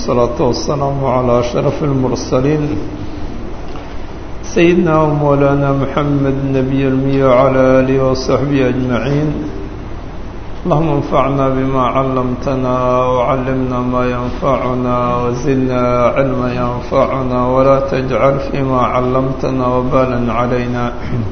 الصلاة والسلام على أشرف المرسلين سيدنا ومولانا محمد النبي الأمي وعلى آله وصحبه أجمعين. اللهم انفعنا بما علمتنا وعلمنا ما ينفعنا وزدنا علما ينفعنا ولا تجعل فيما علمتنا وبالا علينا.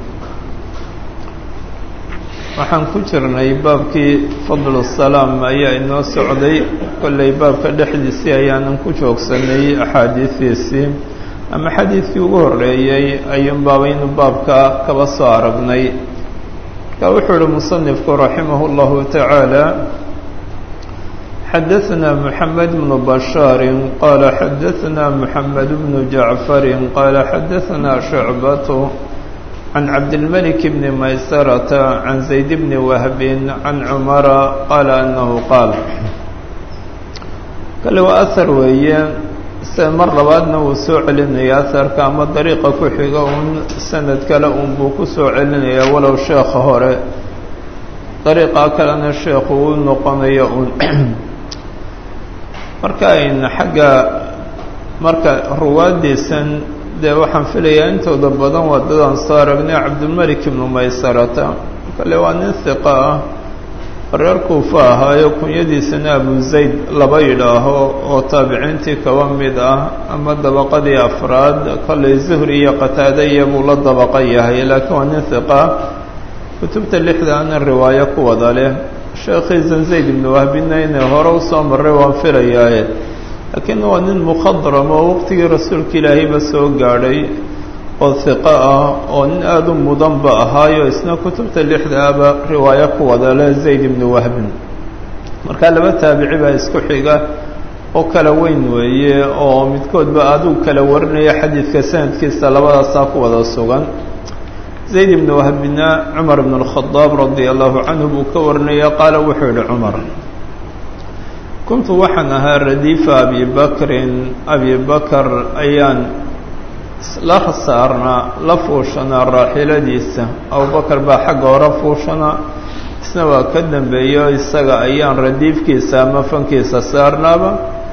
waxaan ku jirnay baabkii fadlu salaam ayaa inoo socday. kollay baabka dhexdiisii ayaanan ku joogsanay axaadiistiisii ama xadiidkii ugu horeeyey ayuun baabaynu baabka kaba soo aragnay. marka wuxuu uhi musanifku raximah اllahu tacaala xadaثna mحamed bnu bashaari qaala xadaثna mحamed bnu jacfari qaala xadaثna shucbatu عن عبد الملك بن ميسرة عن زيد بن وهب عن عمر قال أنه قال قال وأثر ويا سمر بعدنا وسوع لنا أثر كما طريقة كحيقة سند كلا بوكو سوع لنا ولو شيخ هوري طريقة كلنا الشيخ ونقمي مركاين حاجة مركا رواد سن dee waxaan filayaa intooda badan waa dadaan soo aragnay cabdulmalik ibnu maysarata kale waa nin hiqa ah reer kuufa ahaayo kunyadiisana abu zayd laba yidhaaho oo taabiciintii kaba mid ah ama dabaqadii afraad kollay zuhri iyo qataade iyo buu la dabaqa yahay laakiin waa nin hiqa kutubta lixda ana riwaayo ku wada leh sheekhiisan zayd ibnu wahbina inay hore usoo marray waan filayaaye laakiin waa nin mukhadram oo waqtigii rasuulka ilaahayba soo gaadhay oo hiqo ah oo nin aada u mudanba ahaayo isna kutubta lixdaaba riwaayo ku wada leh zayd ibnu wahbin. markaa laba taabici baa isku xiga oo kala weyn weeye oo midkoodba aduu kala warinaya xadiidka sanadkiisa labadaasaa ku wada sugan. zayd ibnu wahbina cumar ibn اlkhadaab radia allahu canhu buu ka warinaya qaala wuxuu yihi cumar kuntu waxaan ahaa radiifa abi bakr ayaan la saarnaa la fuushanaa raaxiladiisa. abubakar baa xagga hore fuushanaa isna waa ka dambeeyo isaga ayaan radiifkiisa ama fankiisa saarnaaba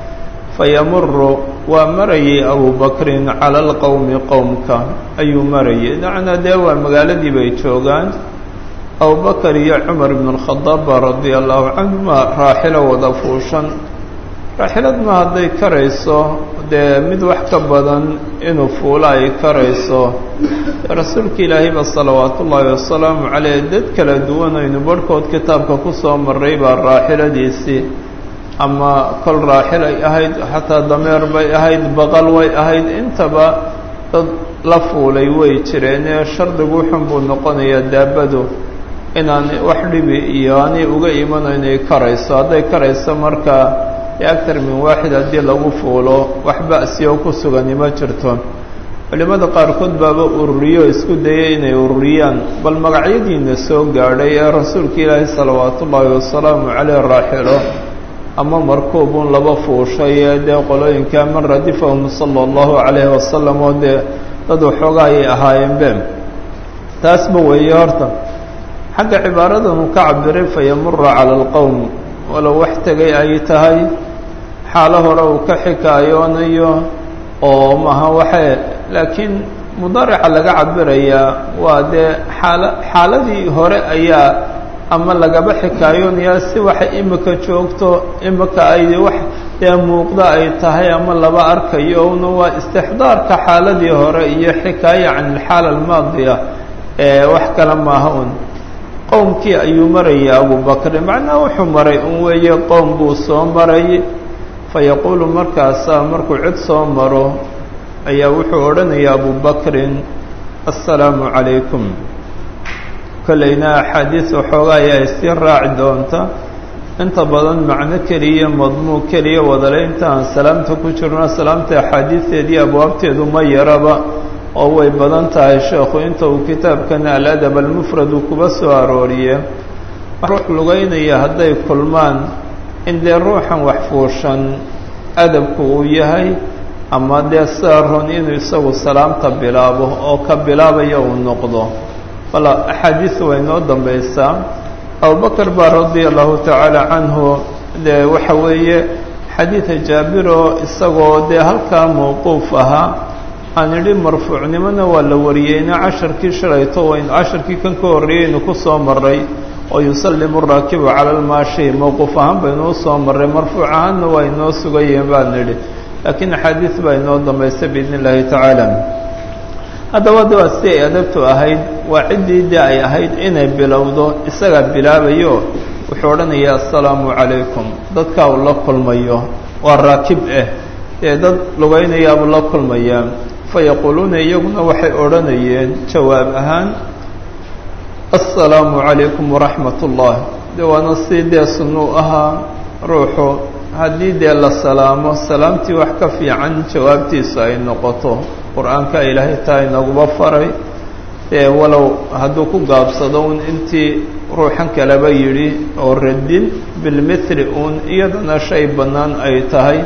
fayamuru waa marayay abubakrin cala alqowmi qowmka ayuu marayay macnaa dee waa magaaladii bay joogaan. abubakar iyo cumar ibn اlkhadaab baa radia allahu canhuma raaxilo wada fuushan. raaxilad ma hadday karayso dee mid wax ka badan inuu fuulo ay karayso rasuulka ilaahayba salawaatu ullaahi wasalaamu caleyh dad kala duwan aynu barhkood kitaabka ku soo maray baa raaxiladiisii ama kol raaxil ay ahayd xataa dameer bay ahayd baqal way ahayd intaba dad la fuulay way jireenee shardigu wuxun buu noqonayaa daabadu inaan wax dhibi iyo aanay uga imano inay karayso. hadday karayso markaa aktar min waaxid haddii lagu fuulo wax ba'siyo ku sugani ma jirto. culimmada qaarkood baaba ururiyo isku dayay inay ururiyaan bal magacyadiina soo gaadhay ee rasuulka ilaahi salawaatu ullaahi wasalaamu caleyh raaxilo ama markuubun laba fuushay ee dee qolooyinka man radifahum sala allahu calayhi wasalam oo dee dad waxoogaa ayay ahaayeenbe taasba weeye. horta xagga cibaaradan uu ka cabiray fayamuru cala alqowm walow wax tegay ay tahay xaalo hore uu ka xikaayoonayo oo maha waxee laakiin mudaarica laga cabirayaa waa dee xaaladii hore ayaa ama lagaba xikaayoonayaa si waxay imika joogto imika ay wax dee muuqda ay tahay ama laba arkayo una waa istixdaarka xaaladii hore iyo xikaaya can alxaala almaadiya ee wax kale maaha un. qowmkii ayuu marayay abubakrin macnaha wuxuu maray un weeye qowm buu soo maray fayaquulu markaasaa markuu cid soo maro ayaa wuxuu odhanaya abubakrin assalaamu calaykum. kollayna axaadiis waxoogaa ayaa isii raaci doonta inta badan macno keliya madmuun keliya wadale inta aan salaamta ku jirno salaamta axaadiisteedii abwaabteedu ma yaraba oo way badan tahay sheekhu inta uu kitaabkana aladab almufrad uu kuba soo arooriye. ruux lugaynaya hadday kulmaan in dee ruuxan wax fuushan adabku uu yahay ama dee saaron inuu isagu salaamta bilaabo oo ka bilaabaya uu noqdo. bal axaadiis way noo dambaysaa. abubakar baa radia allahu tacaala canhu dee waxa weeye xadiida jaabiroo isagoo dee halkaa mawquuf ahaa aan idhi marfuucnimona waa la wariyeyna casharkii shalayto waynu casharkii kan ka horreeyeynu ku soo maray oo yusallimu raakibu cala almaashi mawquuf ahaan baynuu soo marray marfuuc ahaanna waa inoo sugayeen baan nidhi laakiin axaadiis baa inoo dambaysa biidni illaahi tacaala haddaba de waa si ay adabtu ahayd waa ciddii dee ay ahayd inay bilowdo isagaa bilaabayo wuxuu odhanayaa assalaamu calaykum dadkaa uu la kulmayo waa raakib ah dee dad lugaynayaabuu la kulmayaa fayaquuluuna iyaguna waxay odhanayeen jawaab ahaan assalaamu calaykum waraxmat ullah de waana si dee sunnuu ahaa ruuxu haddii dee la salaamo salaamtii wax ka fiican jawaabtiisu ay noqoto qur-aanka ilaahay taa inaguba faray dee walow hadduu ku gaabsado un intii ruuxan kaleba yidhi oo radin bilmithli uun iyadana shay bannaan ay tahay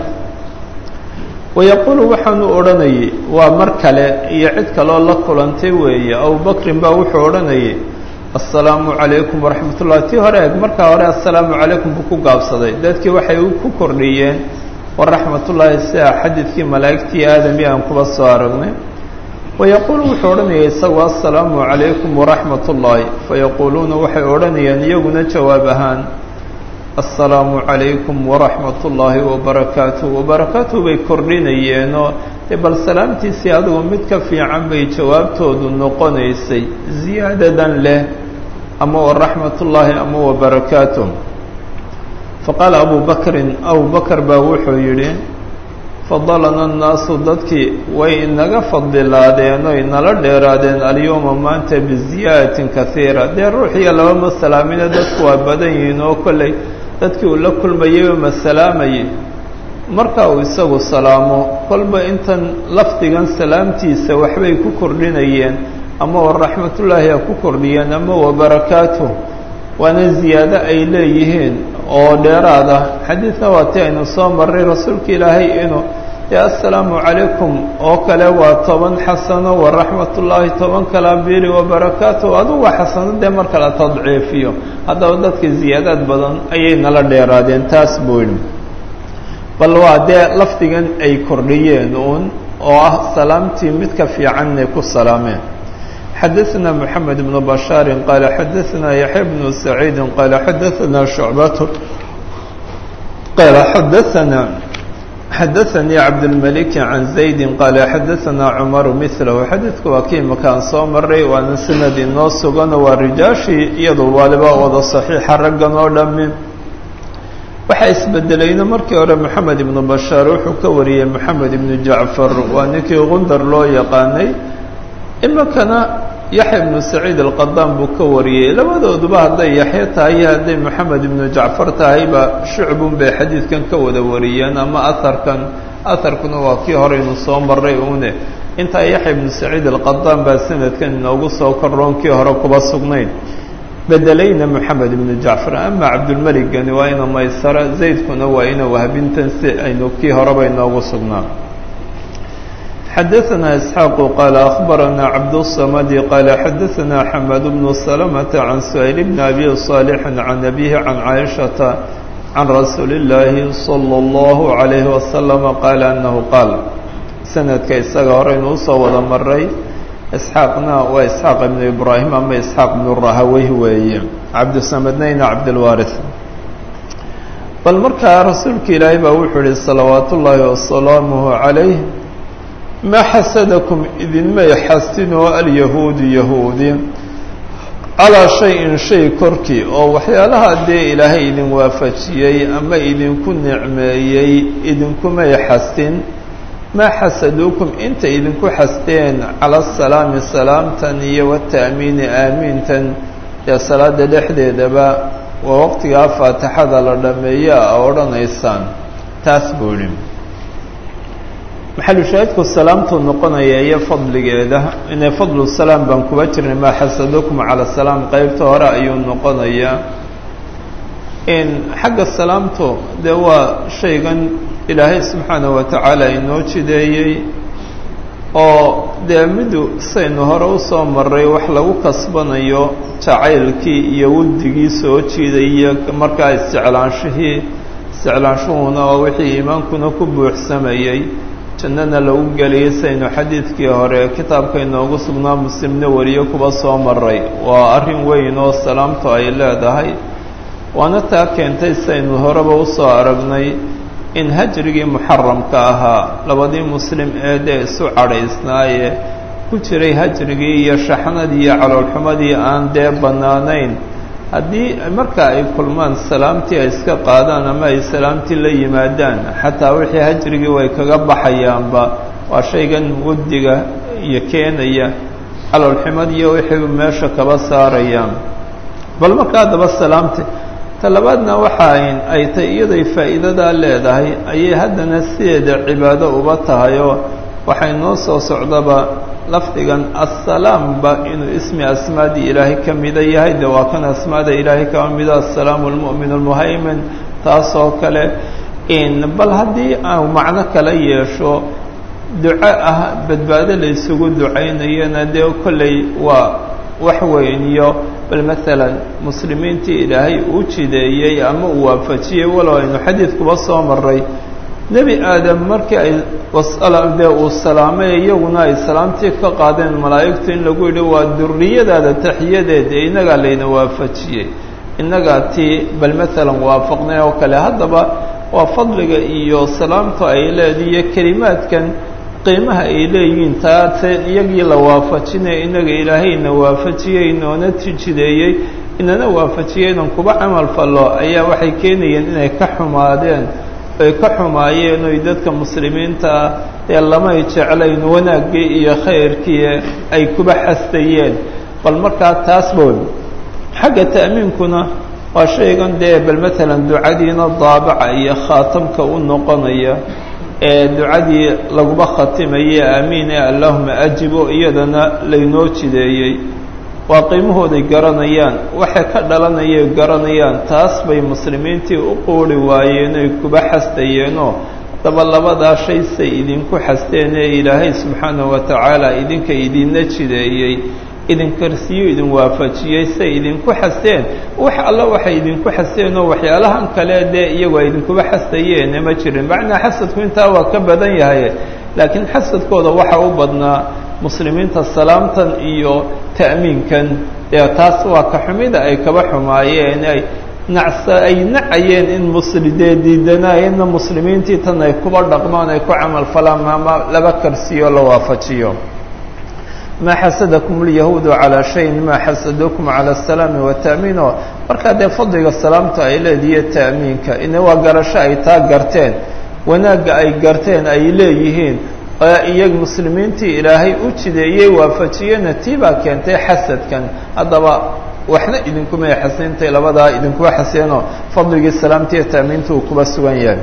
wayaquulu waxaanu odhanayay waa mar kale iyo cid kaloo la kulantay weeye abubakrin baa wuxuu odhanayay assalaamu calaykum waraxmat ullah tii hore eg markaa hore assalaamu calaykum buu ku gaabsaday dadkii waxay ku kordhiyeen waraxmatullaahi sia xadiidkii malaa'igtii aadami aan kuba soo aragnay wayaquulu wuxuu odhanayay isagu assalaamu calaykum waraxmat ullaahi fayaquuluuna waxay odhanayeen iyaguna jawaab ahaan assalaamu calaykum waraxmat ullaahi wabarakaatuh wabarakaatuh bay kordhinayeenoo dee bal salaamtiisii adigu mid ka fiican bay jawaabtoodu noqonaysay ziyaadadan leh ama waraxmatullaahi ama wabarakaatuh faqaala abu bakrin abu bakr baa wuxuu yidhi fadalana annaasu dadkii way inaga fadilaadeen oy nala dheeraadeen alyowma maanta biziyaadatin kaiira dee ruuxiyo labama salaamina dadku waa badan yihiin oo kolley dadkii uu la kulmayayba ma salaamayay marka uu isagu salaamo kolba intan lafdigan salaamtiisa waxbay ku kordhinayeen ama waraxmatullaahi ha ku kordhiyeen ama wabarakaatuh waana ziyaado ay leeyihiin oo dheeraad ah xadiidna waa ti aynu soo marray rasuulka ilaahay inuu dee assalaamu calaykum oo kale waa 10 xasano waraxmatullaahi 10 kalaabiri wabarakaatuh adugu waa xasano dee marka la tadciifiyo haddaba dadka ziyaadaad badan ayay nala dheeraadeen taas buu yidhi bal waa dee lafdigan ay kordhiyeen uun oo ah salaamtii mid ka fiican inay ku salaameen xadaثna mحamed بن bشhاar qال xadaثna yaحya بن سacيid qال xadaثna شhuعbaة qال xadaثnii cabdالملك عan زaيد qال xadaثna cmar mثlh xadiidku waa kii makaan soo maray waana sanad inoo sugan waa rijaashii iyado waliba wada صaxiixa raggan oo dhami waxaa isbedelayna markii hore mحamed بن bشhاar wuxuu ka wariyey mحamed بن jaعفar waa ninkii gundar loo yaqaanay imikana yaxya ibnu saciid alqadaan buu ka wariyey labadooduba hadday yaxya tahay iyo hadday moxamed ibnu jacfar tahayba shucbun bay xadiidkan ka wada wariyeen ama aharkuna waa kii horeynu soo maray une intaa yaxya ibnu saciid alqadaan baa sanadkan inoogu soo korroon kii hore kuba sugnayn bedelayna moxamed ibnu jacfar ama cabdulmeligani waa ina maysara zaydkuna waa ina wahbintan si aynu kii horeba inoogu sugnaa xadaثna isxaaq qaal akhbarana cabdالصamd qaal xadaثna xamad bn slmة can suhayl bn abi صaalix can abihi can caaishaةa can rasuuli اllaahi salى اllahu عalayhi wasalam qaala anahu qaal sanadka isaga horeynu usoo wada maray isxaaqna waa isxaaq ibnu ibraahim ama isxaaq ibnu rahaweyh weeye cabdisamadnayna cabdilwaariث bal markaa rasuulka ilaahay baa wuxuu ihi salawaat ullaahi wasalaamuh عalayh ma xasadakum idinmay xasinoo alyahuudu yahuudi calaa shay-in shay korkii oo waxyaalaha dee ilaahay idin waafajiyey ama idinku nicmeeyey idinkumay xasin maa xasaduukum inta idinku xasteen cala asalaami salaamtan iyo wata'miini aamiintan ee salaada dhexdeedaba waa waqtigaa faatixada la dhameeya a odhanaysaan taas buu idhi maxalu shaahidku salaamtuu noqonaya iyo fadligeeda inay fadlu salaam baan kuba jirnay maa xasadukum cala salaam qeybta hore ayuu noqonayaa in xagga salaamtu dee waa shaygan ilaahay subxaanahu watacaala inoo jideeyey oo dee midu saynu hore usoo maray wax lagu kasbanayo jacaylkii iyo wuddigii soo jiidaya markaa isjeclaanshihii isticlaanshuhuna oo wixii iimaankuna ku buuxsamayey jannana lagu geliyay saynu xadiidkii hore kitaabka inoogu sugnaa muslimna wariyo kuba soo maray waa arrin weyn oo salaamtu ay leedahay waana taa keentay saynu horeba usoo aragnay in hajrigii muxaramka ahaa labadii muslim ee dee isu cadhaysnaaye ku jiray hajrigii iyo shaxnadii iyo caloolxumadii aan dee bannaanayn haddii marka ay kulmaan salaamtii ay iska qaadaan ama ay salaamtii la yimaadaan xataa wixii hajrigii way kaga baxayaanba waa shaygan wuddiga iyo keenaya caloolxumad iyo wixii meesha kaba saarayaan bal marka haddaba salaamti talabaadna waxa ay tay iyaday faa'iidadaa leedahay ayay haddana sideeda cibaado uba tahayoo waxay noo soo socdaba lafdigan assalaamba inuu ismi asmaadii ilaahay ka mida yahay de waa kan asmaada ilaahay kaba mida assalaamu almu'min almuhaymin taasoo kale bal haddii aan macno kala yeesho duco ah badbaado la isugu ducaynayana dee kolley waa wax weyn iyo bal maalan muslimiintii ilaahay uu jideeyey ama uu waafajiyey walow aynu xadiidkuba soo maray nebi aadam markii ay dee uu salaamay iyaguna ay salaamtii ka qaadeen malaa'igtu in lagu yidhi waa durriyadaada taxiyadeed ee innagaa layna waafajiyey innagaa tii bal maalan waafaqnay oo kale haddaba waa fadliga iyo salaamtu ay leediyo kelimaadkan qiimaha ay leeyihiin taase iyagii la waafajinaya innaga ilaahayna waafajiyey inoona tijideeyey inana waafajiyey inan kuba camal fallo ayaa waxay keenayeen inay ka xumaadeen ay ka xumaayeen oy dadka muslimiinta ee lamay jeclayn wanaaggii iyo khayrkii ay kuba xastayeen bal markaa taas bool xagga ta'miinkuna waa shaygan dee bal maalan ducadiina daabaca iyo khaatamka u noqonaya ee ducadii laguba khatimaye aamiin ee allahuma ajibo iyadana laynoo jideeyey waa qiimahooday garanayaan waxay ka dhalanayay garanayaan taas bay muslimiintii u quuri waayeen ay kuba xastayeenoo daba labadaa shay say idinku xasteen ee ilaahay subxaanahu wa tacaala idinka idinna jideeyey idinkarsiyo idin waafajiyey say idinku xasteen wax alla waxay idinku xasteenoo waxyaalahan kale dee iyagu ay idinkuba xastayeene ma jirin macnaa xasadku intaa waa ka badan yahay laakiin xasadkooda waxa u badnaa muslimiinta salaamtan iyo ta'miinkan ee taas waa ka xumida ay kaba xumaayeen ay nacayeen in muslimdee diidanaayeenna muslimiintii tan ay kuba dhaqmaan ay ku camal falaan ama laba karsiyo la waafajiyo maa xasadakum alyahuudu calaa shayin maa xasadakum cala asalaami wata'miino markaa dee fadliga salaamta ay leediyo ta'miinka ina waa garasho ay taa garteen wanaagga ay garteen ay leeyihiin iyag muslimiintii ilaahay u jideeyey waafajiyena tii baa keentay xasadkan haddaba waxna idinkumay xasintay labadaa idinkuba xaseenoo fadligii salaamtiiyo ta'miinta uu kuba sugan yahay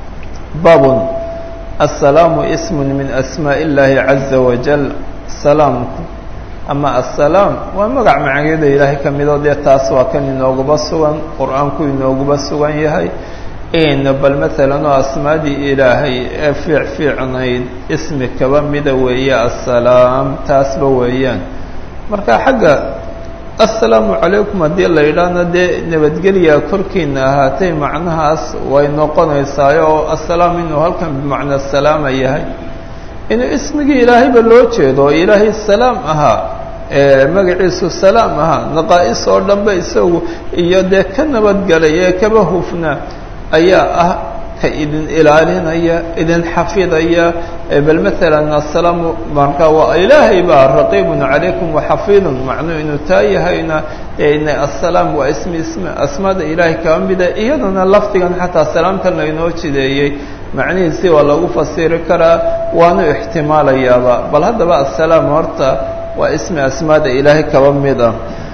baabun assalaamu ismun min asmaaءi illaahi caza wajal salaamku ama assalaam waa magac magacyada ilaahay ka midoo dee taas waa kan inooguba sugan qur-aanku inooguba sugan yahay bal maalan oo asmaadii ilaahay ee fiicnayd ismi kaba mida weeye assalaam taasba weeyaan marka xagga assalaamu calaykum haddii la yidhaahna dee nabadgelya korkiina ahaatay macnahaas way noqonaysaayo oo assalaam inuu halkan bimacnaa salaama yahay inuu ismigii ilaahayba loo jeedo oo ilaahay salaam ahaa magaciisu salaam ahaa naqaa'is oo dhanba isagu iyo dee ka nabadgelay ee kaba hufna ayaa ah ka idin ilaalinaya idin xafidaya bal maalan assalaamu marka waa ilaahay baa raqiibun calaykum waxafiidun macnuu inuu taa yahayna assalaam waa ismi asmaada ilaahay kaba mida iyadana lafdigan xataa salaamtan laynoo jideeyey macnihiisii waa lagu fasiri karaa waanu ixtimaalayaaba bal haddaba assalaam horta waa ismi asmaada ilaahay kaba mida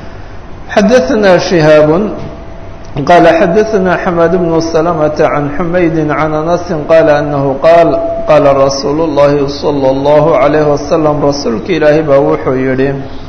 xadaثna shihaab قال xdثna حماد بن سلمة عن حمaيد عن أنس قال أنه qاla رasuuل اللhi صلى الله عليه وسلم rasuulka ilaahi baa wuxuu yihi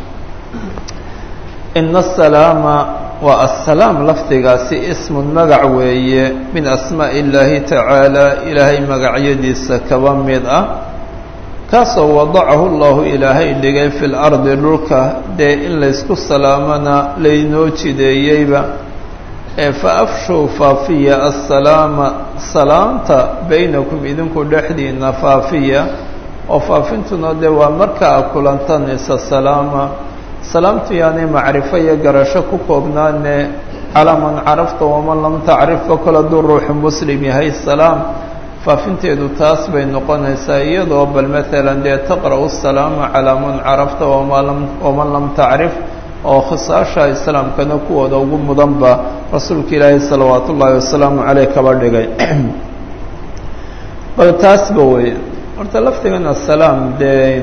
إن السلاaم waa السلاam lafdigaasi اسم magac weeye min أسmاء اللahi taعaalى ilaahay magacyadiisa kaba mid ah kaasoo wadacahu الlahu ilaahay dhigay في الأرضi dhulka dee in laysku salaamana laynoo jideeyeyba faafshuu faafiya assalaama salaamta baynakum idinku dhexdiina faafiya oo faafintuna dee waa markaa kulantanaysa salaama salaamtu yaanay macrifo iyo garasho ku koobnaane calaa man carafta waman lam tacrifba kol hadduu ruuxu muslim yahay salaam faafinteedu taas bay noqonaysaa iyadoo bal maalan dee taqra'u salaama calaa man carafta waman lam tacrif oo khisaasha islaamkana kuwooda ugu mudanba rasuulka ilaahay salawaatu ullaahi wasalaamu caleyh kaba dhigay bal taasba wey horta lafdigan assalaam dee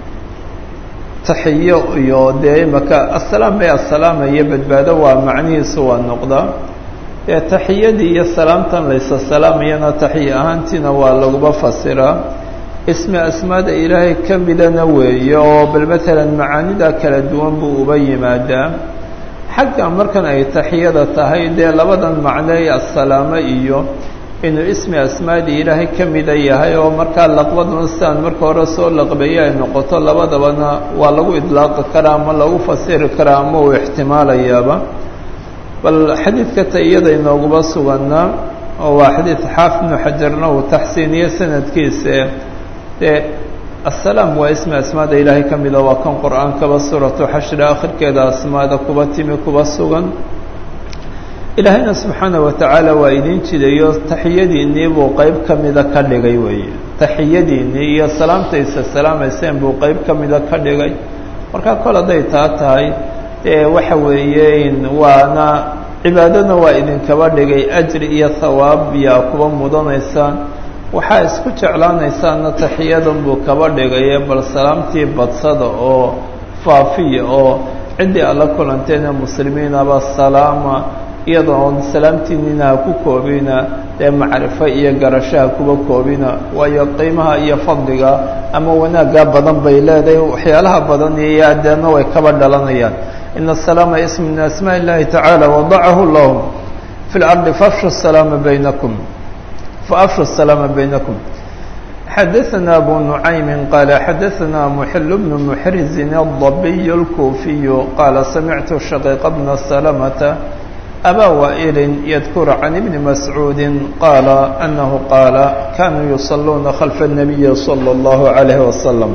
taxiyo iyo dee imaka assalaam bay assalaama iyo badbaado waa macnihiisu waa noqdaa dee taxiyadii iyo salaamtan laysa salaamayana taxiye ahaantiina waa laguba fasiraa ismi asmaada ilaahay ka midana weeye oo bal maalan macaanida kala duwan buu uba yimaadaa xagga markan ay taxiyada tahay dee labadan macney assalaamo iyo inuu ismi asmaadii ilaahay ka mida yahay oo markaa laqbaduna sidaan marka hore soo laqbeeye ay noqoto labadabana waa lagu idlaaqi karaa ama lagu fasiri karaa ama uu ixtimaalayaaba bal xadiidka taiyada inooguba suganaa oo waa xadiid xaafid ibnu xajarna uu taxsiiniye sanadkiisa dee assalaam waa ismi asmaada ilaahay ka mida waa kan qur-aankaba suuratu xashri akhirkeeda asmaada kuba timi kuba sugan ilaahayna subxaana wa tacaala waa idin jidayo taxiyadiinnii buu qeyb ka mida ka dhigay weeye taxiyadiinnii iyo salaamtaysa salaamayseen buu qeyb ka mida ka dhigay markaa kol hadday taa tahay dee waxa weeye waana cibaadana waa idinkaba dhigay ajri iyo thawaab yaa kuba mudanaysaan waxaa isku jeclaanaysaana taxiyadan buu kaba dhigaye bal salaamtii badsada oo faafiya oo ciddii alla kulanteena muslimiinaba salaama iyadoon salaamtiinina ha ku koobina dee macrifo iyo garashaha kuba koobina waayo qiimaha iyo fadliga ama wanaagga badan bay leedahay waxyaalaha badan iyo adeena way kaba dhalanayaan ina asalaama ism min asmaa illahi tacaala wadacahu lahum fi lardi faafshu salaama baynakum فأفشوا السلام بينكم حدثنا أبو نعيم قال حدثنا محل بن محرز الضبي الكوفي قال سمعت الشقيق بن سلمة أبا وائل يذكر عن ابن مسعود قال أنه قال كانوا يصلون خلف النبي صلى الله عليه وسلم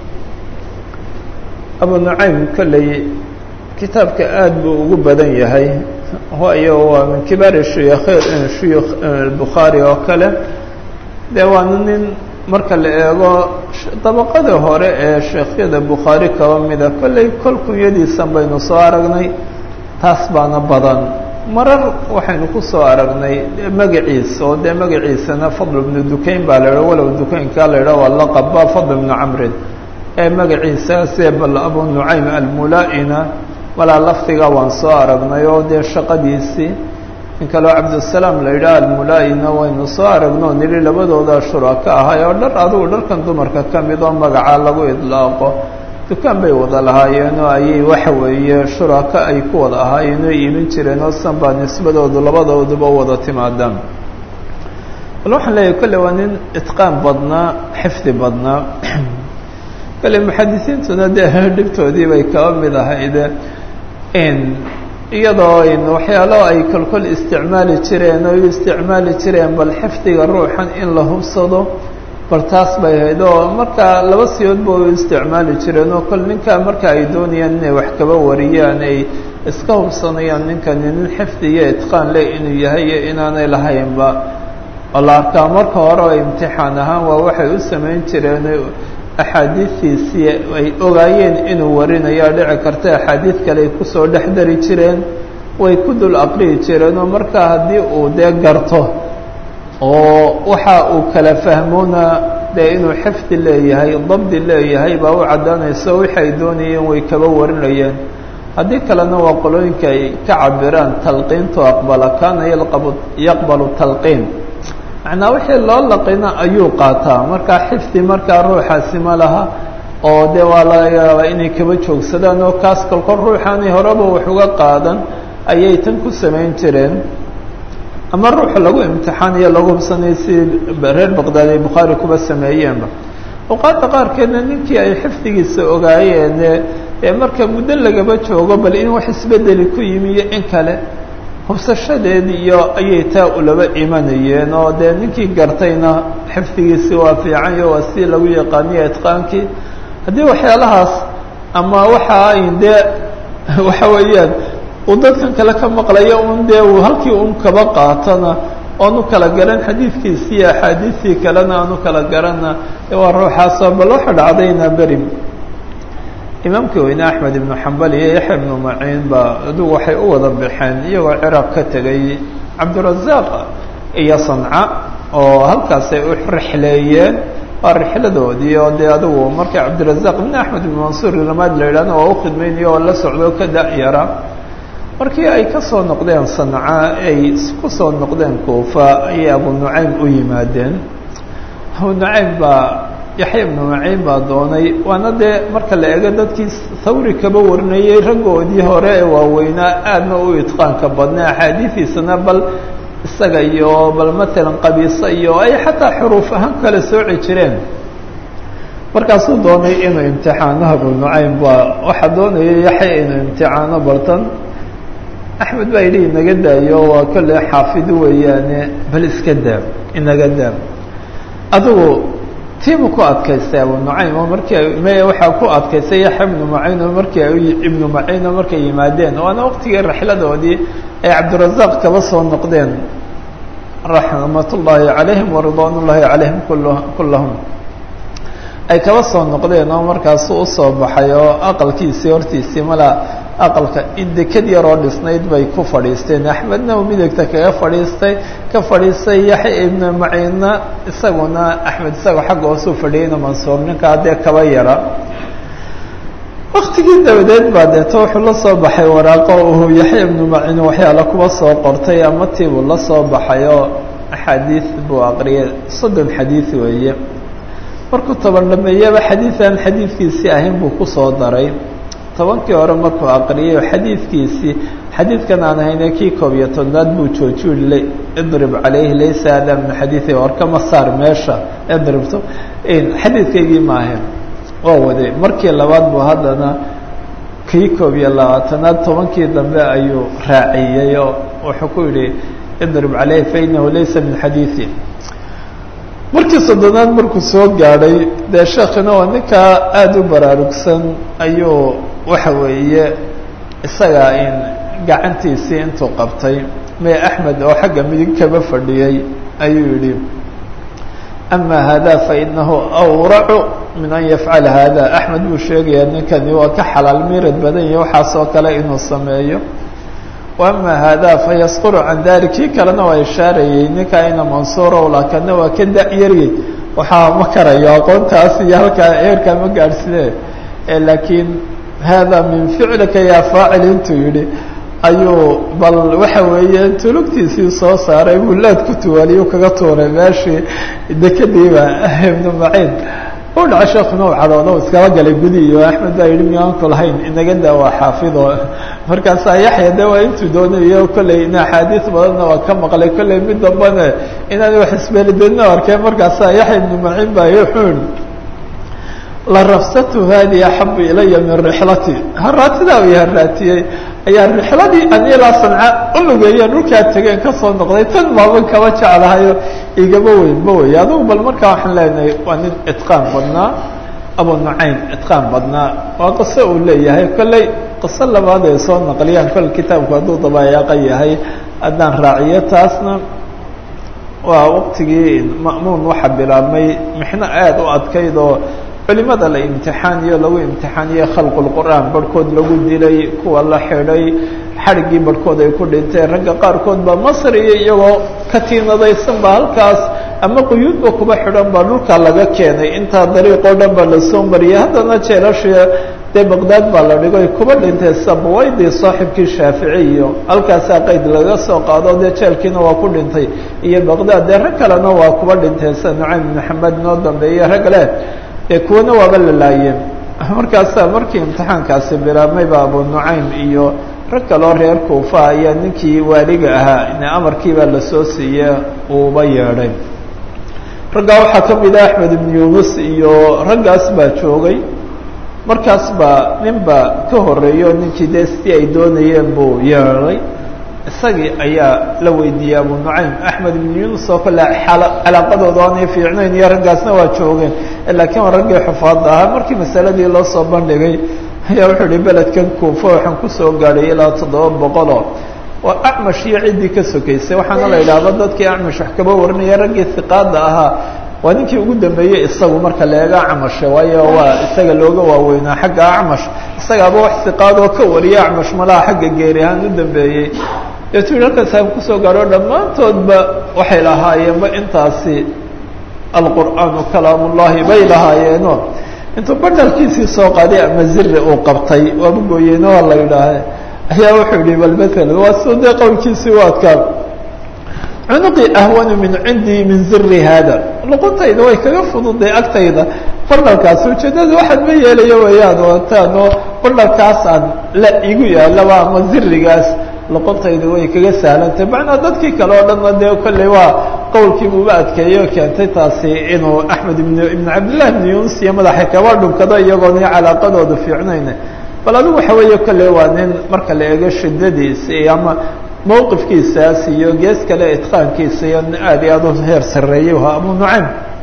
أبو نعيم كلي كتابك آد وقبدا يهي هو من كبار شيوخ البخاري وكله ديوانين marka la eego dabaqada hore ee sheekhyada Bukhari ka mida kulay kulkuyadiisan baynu soo aragnay taas baana badan marar waxaynu ku soo aragnay magaciisa oo de magaciisana Fadl ibn Dukayn baa la walaw Dukayn ka la waa laqab Fadl ibn Amr ee magaciisa Sabal Abu Nu'aym al-Mula'ina wala laftiga waan soo aragnay oo de shaqadiisii in kale Abdusalaam la yiraahdo al-Mula'ina waynu soo aragno niri labadooda shuraka ahay oo dhar adigu dharkan dumarka kamid oo magaca lagu idlaaqo dukaan bay wada lahaayeen oo ay waxa weeye shuraka ay ku wada ahaayeen oo iibin jireen oo sanba nisbadoodu labadooduba wada timaadaan waxaan leeyahay kale waa nin itqaan badna xifdi badna kale muhaddisiintuna de dhibtoodii bay ka mid ahayd iyadoo waxyaalo ay kolkol isticmaali jireen oo isticmaali jireen bal xifdiga ruuxan in la hubsado bal taas bay ahayd oo marka laba siyood buu isticmaali jireen oo kol ninka marka ay doonayaan inay wax kaba wariyaan ay iska hubsanayaan ninka nin xifdiga itqaan leh inuu yahay inaanay lahaynba Allah marka hore imtixaan ahaan waa waxay u sameyn jireen axaadiisiisii ay ogaayeen inuu warinayo dhici karta axaadiis kale ay ku soo dhaxdari jireen way ku dul aqri jireen oo marka hadii uu de garto oo waxa uu kala fahmoona de inuu xifdi leeyahay dabdi leeyahay baa u cadaanayso waxay doonayeen way kaba warinayeen hadii kalena waa qolooyinka ay ka cabiraan talqiinto aqbala kana yaqbalu talqiin macnaa wixii loo laqina ayuu qaataa marka xifdi marka ruuxaasi ma laha oo de waa laga yaabaa inay kaba joogsadaan oo kaas kolkol ruuxaani horeba wax uga qaadan ayay tan ku samayn jireen ama ruuxa lagu imtixaaniyo lagu hubsanay si reer Baqdaad ay Bukhari kuba sameeyeenba وقات قار كنا نكي أي حفتي سأقاين marka muddo lagaba joogo bal in wax isbedel ku yimiyo in kale hubsashadeed iyo ayay taa ulaba imanayeen oo dee ninkii gartayna xifdigiisi waa fiican iyo waa si lagu yaqaaniyo itqaankii haddii waxyaalahaas ama waxa ay dee waxa weeyaan uu dadkan kale ka maqlayo un dee uu halkii un kaba qaatona oonu kala garan xadiidkiisi iyo axaadiistii kalena aanu kala garanna waa ruuxaasoo bal waxa dhacdayna beri imaamkii weyne axmed ibnu xambal iyo yaxya ibnu maciin ba adugu waxay u wada baxeen iyagoo ciraaq ka tegay cabdirazaaq iyo sanca oo halkaasay u rixleeyeen waa rixladoodii oo dee adugu markay cabdirazaaq ibn axmed ibn mansuur ramaad la yidhahna waa u khidmaynayo oo la socdo ka da-yara markii ay ka soo noqdeen sanca ay ku soo noqdeen kuufa ayay abu nucaym u yimaadeen abu nucaym baa yaxya ibnu maciin baa doonay waana dee marka la ego dadkii thawri kaba warinayay raggoodii hore ee waaweynaa aadna u itqaanka badnay axaadiidiisana bal isaga iyo bal matalan qabiisa iyo ay xataa xuruuf ahaan kala sooci jireen markaasuu doonay inuu imtixaano abu nucaym baa waxaa doonaya yaxya inuu imtixaano bartan axmed baa yidhi inaga daayo waa kolle xaafido weeyaane bal iska daam inaga daam adugu tiimu ku adkaystay abu nucaym oo markii ay waxaa ku adkaystay yaxya ibnu maciin oo markii ay ibnu maciin oo markay yimaadeen waana waqtigii rixladoodii ay cabdirazaaq kaba soo noqdeen raxmatullaahi calayhim waridwaan ullaahi calayhim kullahum ay kaba soo noqdeen oo markaasu usoo baxay oo aqalkiisii hortiisii mala aqalka deked yaroo dhisnayd bay ku fadhiisteen axmedna uu midigta kaga fadhiistay yaxya ibnu maciinna isaguna axmed isagoo xagga hoosuu fadhiyayna mansuur ninkaa dee kaba yara waktigii dabadeed baa deeto wuxuu la soo baxay waraaqo uu yaxya ibnu maciin waxyaala kuba soo qortay ama tiibuu la soo baxay oo axaadiis buu aqriyay 30 xadiis weeye markuu toban dhameeyaba xadiisan xadiidkiisii ahayn buu kusoo daray tobankii hore markuu aqriyay xadiidkiisii xadiidkan aan ahayne kii 11aad buu joojiyay idrib calayhi laysa hada min xadiithi warkama saar meesha idribto xadiidkaygii ma ahayn waa waday markii labaad buu haddana kii 22aad tobankii dambe ayuu raaciyay oo wuxuu ku yidhi idrib calayhi fa inahu laysa min xadiithi markii soddonaad markuu soo gaadhay dee sheekhina waa ninkaa aada u baraarugsan ayuu waxa weeye isaga in gacantiisii intuu qabtay may axmed oo xagga midig kaba fadhiyey ayuu yidhi ama hada fainahu awracu min an yafcala hada axmed buu sheegayaa ninkani waa ka xalaal miirad badan yahi waxaasoo kale inuu sameeyo ama hada fayasquru can dalik kii kalena waa ishaarayey ninkaa ina mansuuro laakana waa ka da-yaryey waxaa ma karayo aqoontaas iyo halkaa eerkaa ma gaadhsine laakiin hada min ficlika yaa faacil intuu yihi ayuu bal waxa weeye tulugtiisii soo saaray buu laad ku tuwaaliyo kaga tuuray meeshii dekadiiba ibnu maciin u dhaca sheekuna u cadoodo iskaba galay gudi iyo axmed baa yidhi miyaanku lahayn inaga daa waa xaafido markaasaa yaxya de waa intuu doonayo kolley in axaadiis badanna waa ka maqlay kolley mid dambana inaan wax isbeelidoodna arkeen markaasaa yaxya ibnu maciin baa wuxuu yihi larafsatu hadi axabu ilaya min rixlati haraatidaa uu haraatiyey ayaa rixladii an ilaa sanca u lugeeyeen dhulkaa tegeen kasoo noqday tan baaban kaba jeclahayo igaba weynba wey adugu bal markaa waxaan leenahay waa nin itqaan badnaa abu nucaym itqaan badnaa waa qiso uu leeyahay kolley qiso labaad ay soo naqliyaan kol kitaabku hadduu dabaayaqa yahay haddaan raaciyo taasna waa waqtigii ma'muun waxa bilaabmay mixno aada u adkayd oo culimada la imtixaaniyo lagu imtixaaniye khalqulqur'aan barhkood lagu dilay kuwa la xidhay xadhiggii barhkood ay ku dhinteen ragga qaarkood baa masr iyo iyagoo ka tiinadaysan ba halkaas ama quyuudba kuba xidhan baa dhulkaa laga keenay intaa dariiqoo dhan baa lasoo mariyay haddana jeelashii dee baqdaad baa la dhigay kuba dhintay sabawaydii saaxibkii shaafici iyo halkaasaa qayd laga soo qaado dee jeelkiina waa ku dhintay iyo baqdaad dee rag kalena waa kuba dhintay sida nucaym ibn xamed noo dambeeye rag leh dee kuwana waaba la laayeen markaasaa markii imtixaankaasi bilaabmay ba abu nucaym iyo rag kaloo reer kuufa ayaa ninkii waaliga ahaa in amarkii baa lasoo siiye uuba yeedhay raggaa waxaa ka mid ah axmed ibn yunus iyo raggaas baa joogay markaas baa nin baa ka horeeyo ninkii dee sidii ay doonayeen buu yeedhay isagii ayaa la weydiiyey abu nucaym axmed ibn yunus oo kale calaaqadooda aanay fiicnayn iyo raggaasna waa joogeen laakiin waa raggii xufaadda ahaa markii masaladii loo soo bandhigay ayaa wuxuu ihi beledkan kuufa waxaan kusoo gaadhay ilaa 700 oo acmash iyo ciddii ka sokaysay waxaana la yidhaahda dadkii acmash wax kaba warinaya raggii hiqaada ahaa waa ninkii ugu dambeeyey isagu marka leega acmashe waayo waa isaga looga waaweynaa xagga acmash isagaaba wax hiqaadoo ka wariya acmash malaha xagga geeri ahaan u dambeeyey deetu halkaas aan kusoo gaadho dhammaantoodba waxay lahaayeenba intaasi alqur'aanu kalaamullahi bay lahaayeeno intuu badhalkiisii soo qaaday ama ziri uu qabtay waaba gooyeyna waa la yidhaaha ayaa wuxuu yihi bal maala waa soo dee qowlkiisii u adkaa cunuqii ahwanu min cindii min ziri haada luquntayda way kaga fududay agtayda badhalkaas ujeedada waxaad ma yeelayo wayaan wataanoo badhalkaasaan la igu yaalaba ama zirigaas luquntayda way kaga sahlantay macnaa dadkii kale oo dhanna dee kolley waa qowlkiibuuba adkeeyey oo keentay taasi inuu axmed ibn cabdillahi ibn yunus iyo madaxa kaba dhunkado iyagoona calaaqadooda fiicnayn bal adigu waxa weeye kolley waa nin marka la eego shiddadiisa iyo ama mowqifkiisaas iyo gees kale itqaankiisa iyo aad iyo aad u heer sarreeyey waa abu nucaym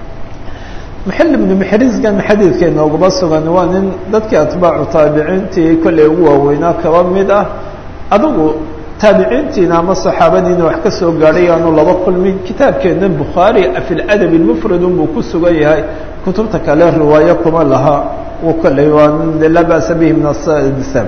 maxal ibnu maxrisgan xadiidka inooguma sugan waa nin dadkii atbaacu taabiciintii kolley ugu waaweynaa kaba mid ah adigu taabiciintiina ama saxaabadiina wax ka soo gaadhay aanu laba kulmin kitaabkeena bukhaari fi ladab اlmufrad unbuu ku sugan yahay kutubta kale riwaayo kuma laha kolley waa laa ba'sa bihi min asam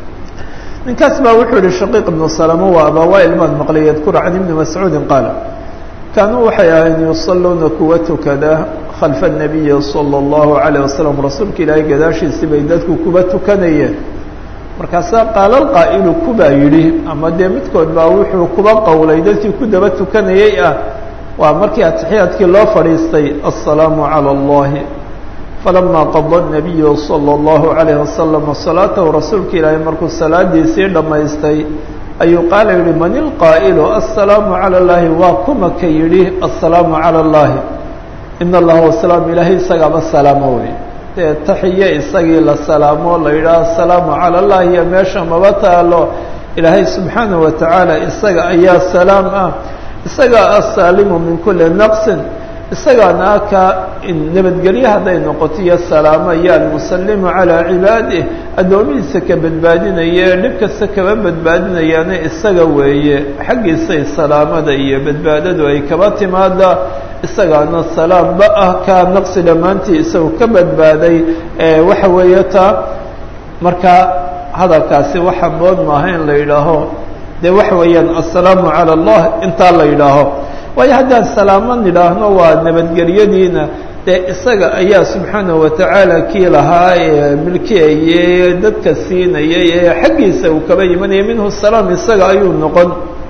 ninkaas baa wuxuu yihi shaqiiq ibnu salama waa abaa waa'il maan maqlay yadkuru can ibni mascuudin qaala kaanuu waxay ahayn yusaluuna kuwa tukada khalfa الnabiyi salى اllahu عalayه wasalam rasuulka ilaahay gadaashiisi bay dadku kuba tukanayeen markaasaa qaala alqaa'ilu kubaa yidhi ama dee midkood baa wuxuu kuba qowlay dadkii ku daba tukanayey ah waa markii atixiyaadkii loo fadhiistay assalaamu calى اllahi falama qada الnabiyu salى اllahu عalayه wasalam salaatahu rasuulka ilaahay markuu salaadiisii dhammaystay ayuu qaala yihi man ilqaa'ilu assalaamu calى اllahi waa kuma ka yidhi assalaamu calى اllahi in allaha wasalaam ilaahay isagaaba salaamo wey dee taxiye isagii la salaamo la yidhaha assalaamu calى اllah iyo meesha maba taalo ilaahay subxaanaه watacaala isaga ayaa salaam ah isagaa asaalimu min kuli naqsin isagaana aka nabadgelye hadday noqoto iyo salaamo iyo almusalimu calىa cibaadih addoomihiisa ka badbaadinaya dhib kasta kaba badbaadinayaana isaga weeye xaggiisay salaamada iyo badbaadadu ay kaba timaada isagaana salaamba ah ka naqsi dhammaantii isagu ka badbaaday waxa weeye taa marka hadalkaasi waxa mood maaha in la yidhaaho dee waxa weeyaan assalaamu calى اllah intaa la yidhaaho waayo haddaan salaamo nidhaahno waa nabadgelyadiina dee isaga ayaa subxaanaه watacaala kii lahaa ee milkiyayey dadka siinayay ee xaggiisa uu kaba imanaya minhu salaam isaga ayuu noqon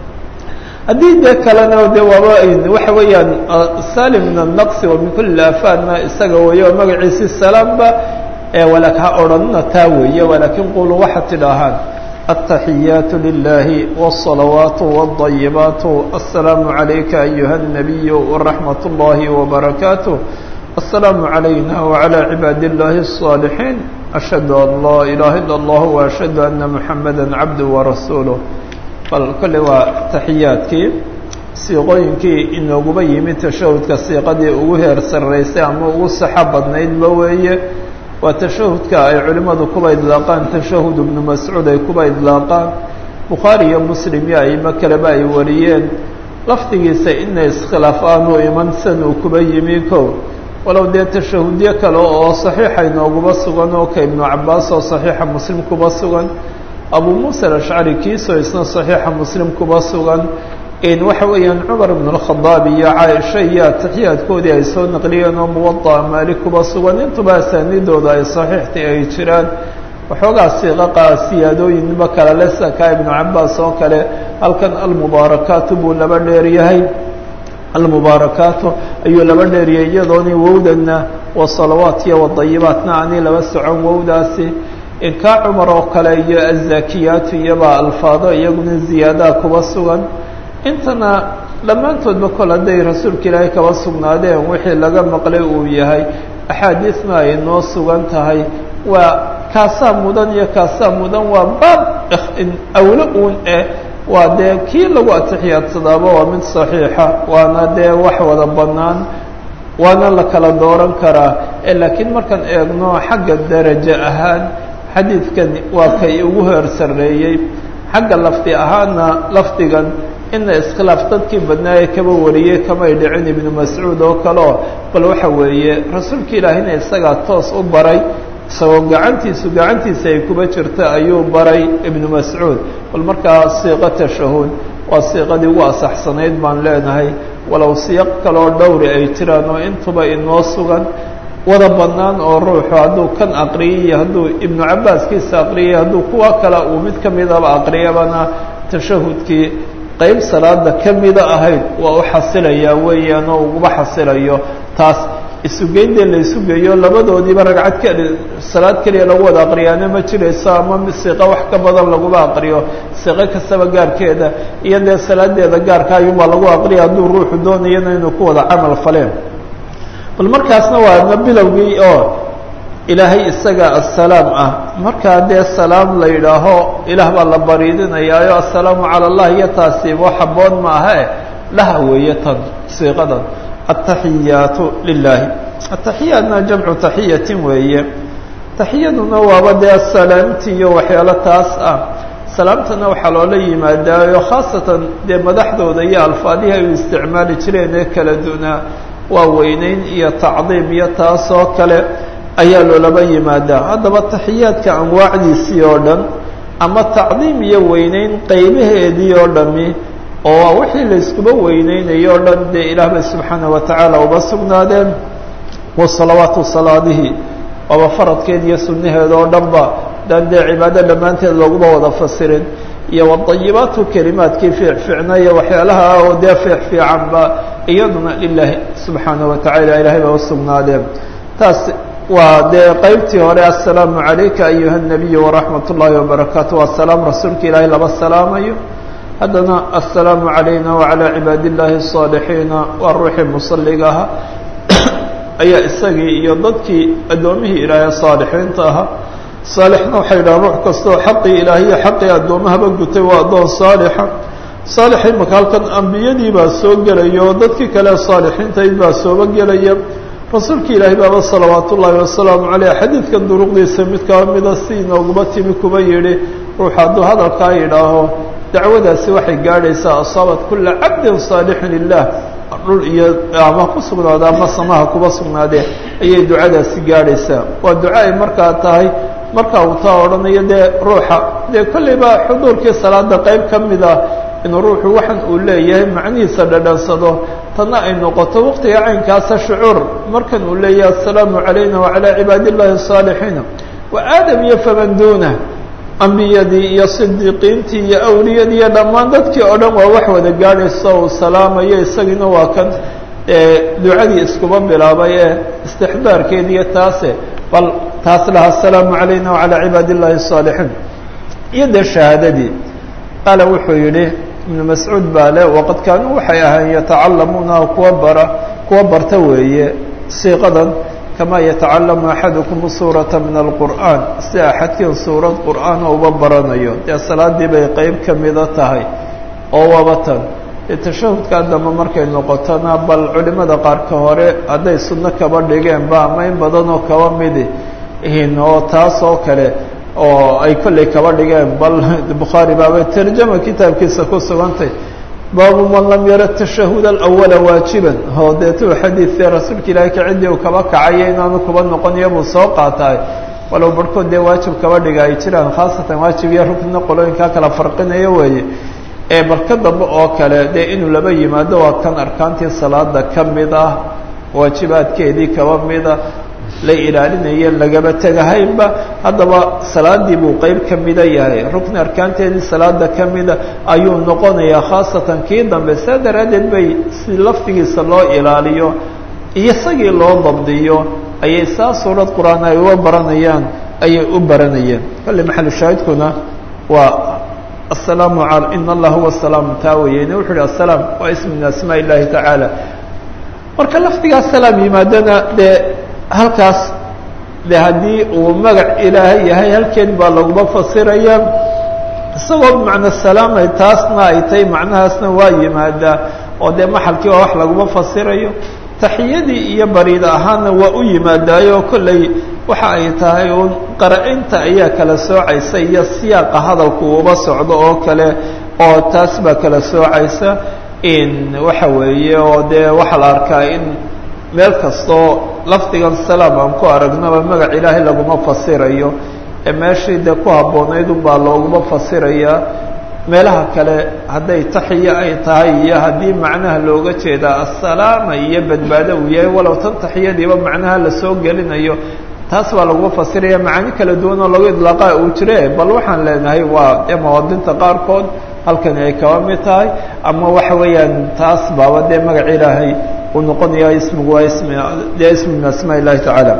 haddii dee kalena de waaba waxa weeyaan salim min الnaqsi wa min kuli afaadna isaga weeye oo magaciisi salaamba ha odhanna taa weeye walakin qulu waxaad tidhaahaan التحيات لله والصلوات والطيبات السلام عليك أيها النبي ورحمة الله وبركاته السلام علينا وعلى عباد الله الصالحين أشهد أن لا إله إلا الله وأشهد أن محمدا عبده ورسوله فالكل وتحياتك siiqooyinkii inooguba yimid tashahudka siiqadii ugu heer sarraysay ama ugu saxa badnaydba weeye waa tashahudka ay culimmadu kuba idlaaqaan tashahud ibnu mascuud ay kuba idlaaqaan bukhaari iyo muslim iyo aimo kaleba ay wariyeen lafdigiisa inay iskhilaaf aanu iman san uu kuba yimi kow walow dee tashahudyo kale oo saxiixa inooguba sugan oo ka ibnu cabaas oo saxiixa muslim kuba sugan abu muusa alashcari kiisoo isna saxiixa muslim kuba sugan waxa weeyaan cumar ibn اkhadaab iyo caaisha iyo atixiyaadkoodii ay soo naqliyeen oo muwaطa maalik kuba sugan intuba asaanidooda ay saxiixtay ay jiraan waxoogaa siiqaqa siyaadooyinba kale le sida ka ibnu cabaas oo kale halkan almubaarakaatu buu laba dheeryahay almubaarakaatu ayuu laba dheeriyay iyadooni wowdana wasalawaat iyo wadayibaatna ani laba socon wowdaasi inkaa cumar oo kale iyo azakiyaatu iyobaa alfaado iyaguna ziyaadaha kuba sugan intana dhammaantoodba kol hadday rasuulka ilaahay kaba sugnaadeen wixii laga maqlay uu yahay axaadiisna ay noo sugan tahay waa kaasaa mudan iyo kaasaa mudan waa baab awlo uun waa dee kii lagu atixiyaadsadaaba waa mid صaxiixa waana dee wax wada banaan waana la kala dooran karaa laakiin markaan eegno xagga darajo ahaan xadiidkan waa kay ugu heer sarreeyey xagga lafdi ahaana lafdigan ina iskhilaaf dadkii badnaaye kaba wariyey kamay dhicin ibnu mascuud oo kaleo bal waxa weeye rasuulka ilaahina isagaa toos u baray isagoo gacantiisa ay kuba jirta ayuu baray ibnu mascuud bal markaa siiqo tashahud waa siiqadii ugu asaxsanayd baan leenahay walow siyaq kaloo dhowri ay jiraan oo intuba inoo sugan wada banaan oo ruuxu hadduu kan aqriyay hadduu ibnu cabaaskiisa aqriyay hadduu kuwa kale uu mid kamidaba aqriyabana tashahudkii qayb salaada kamida ahayd waa u xasilayaa weeyaan oo uguba xasilayo taas isugeynta la isugeeyo labadoodiiba ragcad salaad kaliya lagu wada aqriyaana ma jirayso ama siiqo wax ka badan laguba aqriyo siiqo kastaba gaarkeeda iyo dee salaadeeda gaarka ayuunbaa lagu aqriya hadduu ruuxu doonayana inuu ku wada camal faleen bal markaasna waana bilowgii oo ilaahay isaga assalaam ah markaa dee salaam la yidhaaho ilaah baa la bariidinayaayo assalaamu cala allah iyo taasi wax haboon ma aha laha weeye tan siiqadan ataxiyaatu lilaahi ataxiyaatna jamcu taxiyatin weeye taxiyaduna waaba dee salaamti iyo waxyaalo taas ah salaamtana waxaa loola yimaadaayo khaasatan dee madaxdooda iyo alfaadihii ay u isticmaali jireen ee kala dunaa waa weyneyn iyo tacdiim iyo taas oo kale ayaa loolaba yimaadaa haddaba taxiyaadka anwaacdiisii oo dhan ama tacdiim iyo weyneyn qaybaheedii oo dhami oo wixii la iskuba weyneynayo o dhan dee ilaah bay subxaana watacaala uba sugnaadeen wasalawaatu salaadihii waaba faradkeed iyo sunnaheeda oo dhan ba daan dee cibaado dhammaanteed looguba wada fasirin iyo wadayibaatu kelimaadkii fiicfiicna iyo waxyaalaha oo dee fiicfiicanba iyaduna lilaahi subxaana watacaala ilahay bay usugnaadeen taas waa dee qeybtii hore assalaamu calayka ayuha nabiy waraxmat ullaahi wabarakaatu waa salaam rasuulka ilaahay laba salaamayo haddana assalaamu calayna wacalaa cibaadi illaahi الصaalixiina waa ruuxii musaliga ahaa ayaa isagii iyo dadkii addoomihii ilaahay saalixiinta ahaa saalixna waxay yidhaha ruux kastoo xaqii ilaahiya xaqii addoomahaba gutay waa addoon saalixa saalixii marka halkan ambiyadii baa soo gelaya oo dadkii kale saalixiintayd baa sooba gelaya rasuulka ilaahay baaba salawaat ullaahi wasalaamu caleyh xadiidkan duruqdiisa mid kaba mida si inooguma timi kuba yidhi ruux hadduu hadalkaa yidhaaho dacwadaasi waxay gaadhaysaa asaabat kula cabdin saalixin lilah dhul iyo ama ku sugnaada ama samaha kuba sugnaadee ayay ducadaasi gaadhaysaa waa duca ay markaa tahay markaa uu taa odhanayo dee ruuxa dee kollayba xuduurkii salaada qayb ka mid ah inuu ruuxu waxan uu leeyahay macnihiisa dhadhansado tanna ay noqoto waqtiga caynkaasa shucuur markan uu leeyahay assalaamu calayna wacalaa cibaadi illaahi الصaalixiina wa aadam iyo faman duuna ambiyadii iyo sidiiqiintii iyo awliyadii iyo dhammaan dadkii oo dhan waa wax wada gaadhayso uu salaamayo isagiina waa kan ducadii iskuba bilaabay ee istixbaarkeediiyo taase bal taas laha assalaamu calayna wacalaa cibaadi illaahi الصaalixiin iyo dee shahaadadii qaala wuxuu yidhi ibnu mascuud baa le waqad kaanuu waxay ahayn yatacalamuunaha kuwa barta weeye siiqadan kamaa yatacalamu axadukum suurata min alqur'aan si axadkiin suurad qur'aan uba baranayo dee salaadii bay qeyb ka mida tahay oo wabatan dee tashahudkaa dambe markay noqotona bal culimada qaarka hore hadday sunno kaba dhigeenba ama in badanoo kaba midi ihin oo taas oo kale oo ay kollay kaba dhigeen bal bukhaari baabay tarjama kitaabkiisa ku sugantay baabu man lam yara tashahud alawala waajiban oo deetuu xadiidee rasuulka ilaahay ka ciddii uu kaba kacaya inaanu kuba noqoniyo buu soo qaataay walow barhkood dee waajib kaba dhiga ay jiraan khaasatan waajib iyo ruknina qolooyinkaa kala farqinayo weeye ee balka dambe oo kale dee inuu laba yimaado waa kan arkaantii salaada ka mid ah waajibaadkeedii kaba mida la ilaalinaye lagaba tegahaynba haddaba salaadii buu qeyb ka mida yahay rukni arkaanteedii salaada ka mida ayuu noqonayaa khaasatan kii dambe saa daraaddeed bay si lafdigiisa loo ilaaliyo iyo isagii loo dabdiyo ayay saa suurad qur-aan ay uga baranayaan ayay u baranayeen kolle maxalu shaahidkuna waa assalaamu al in allah huwa asalaam taa weyeyne wuxuu ihi assalaam waa ism min asmaa illaahi tacaala marka lafdigaas salaam yimaadana dee halkaas de haddii uu magac ilaahay yahay halkeed baa laguma fasiraya isagoo bimacna salaamay taasna ay tahay macnahaasna waa yimaadaa oo dee maxalkii waa wax laguma fasirayo taxiyadii iyo bariid ahaanna waa u yimaadaayo kolley waxa ay tahay uun qara-inta ayaa kala soocaysa iyo siyaaqa hadalku uba socdo oo kale oo taas baa kala soocaysa in waxa weeye oo dee waxaa la arkaa in meel kastoo lafdigan salaam aan ku aragnaba magac ilaahay laguma fasirayo ee meeshii dee ku habboonayd unbaa looguma fasirayaa meelaha kale hadday taxiye ay tahay iyo haddii macnaha looga jeedaa assalaama iyo badbaado uu yahay walow tan taxiyadiiba macnaha lasoo gelinayo taas baa laguma fasiraya macaani kala duwan oo lagu idlaaqa uu jire bal waxaan leenahay waa dee mawaadinta qaarkood halkani ay kaba mid tahay ama waxa weeyaan taas baaba dee magac ilaahay uu noqonaya ismigu waa dee ismi min asmaa illahi tacaala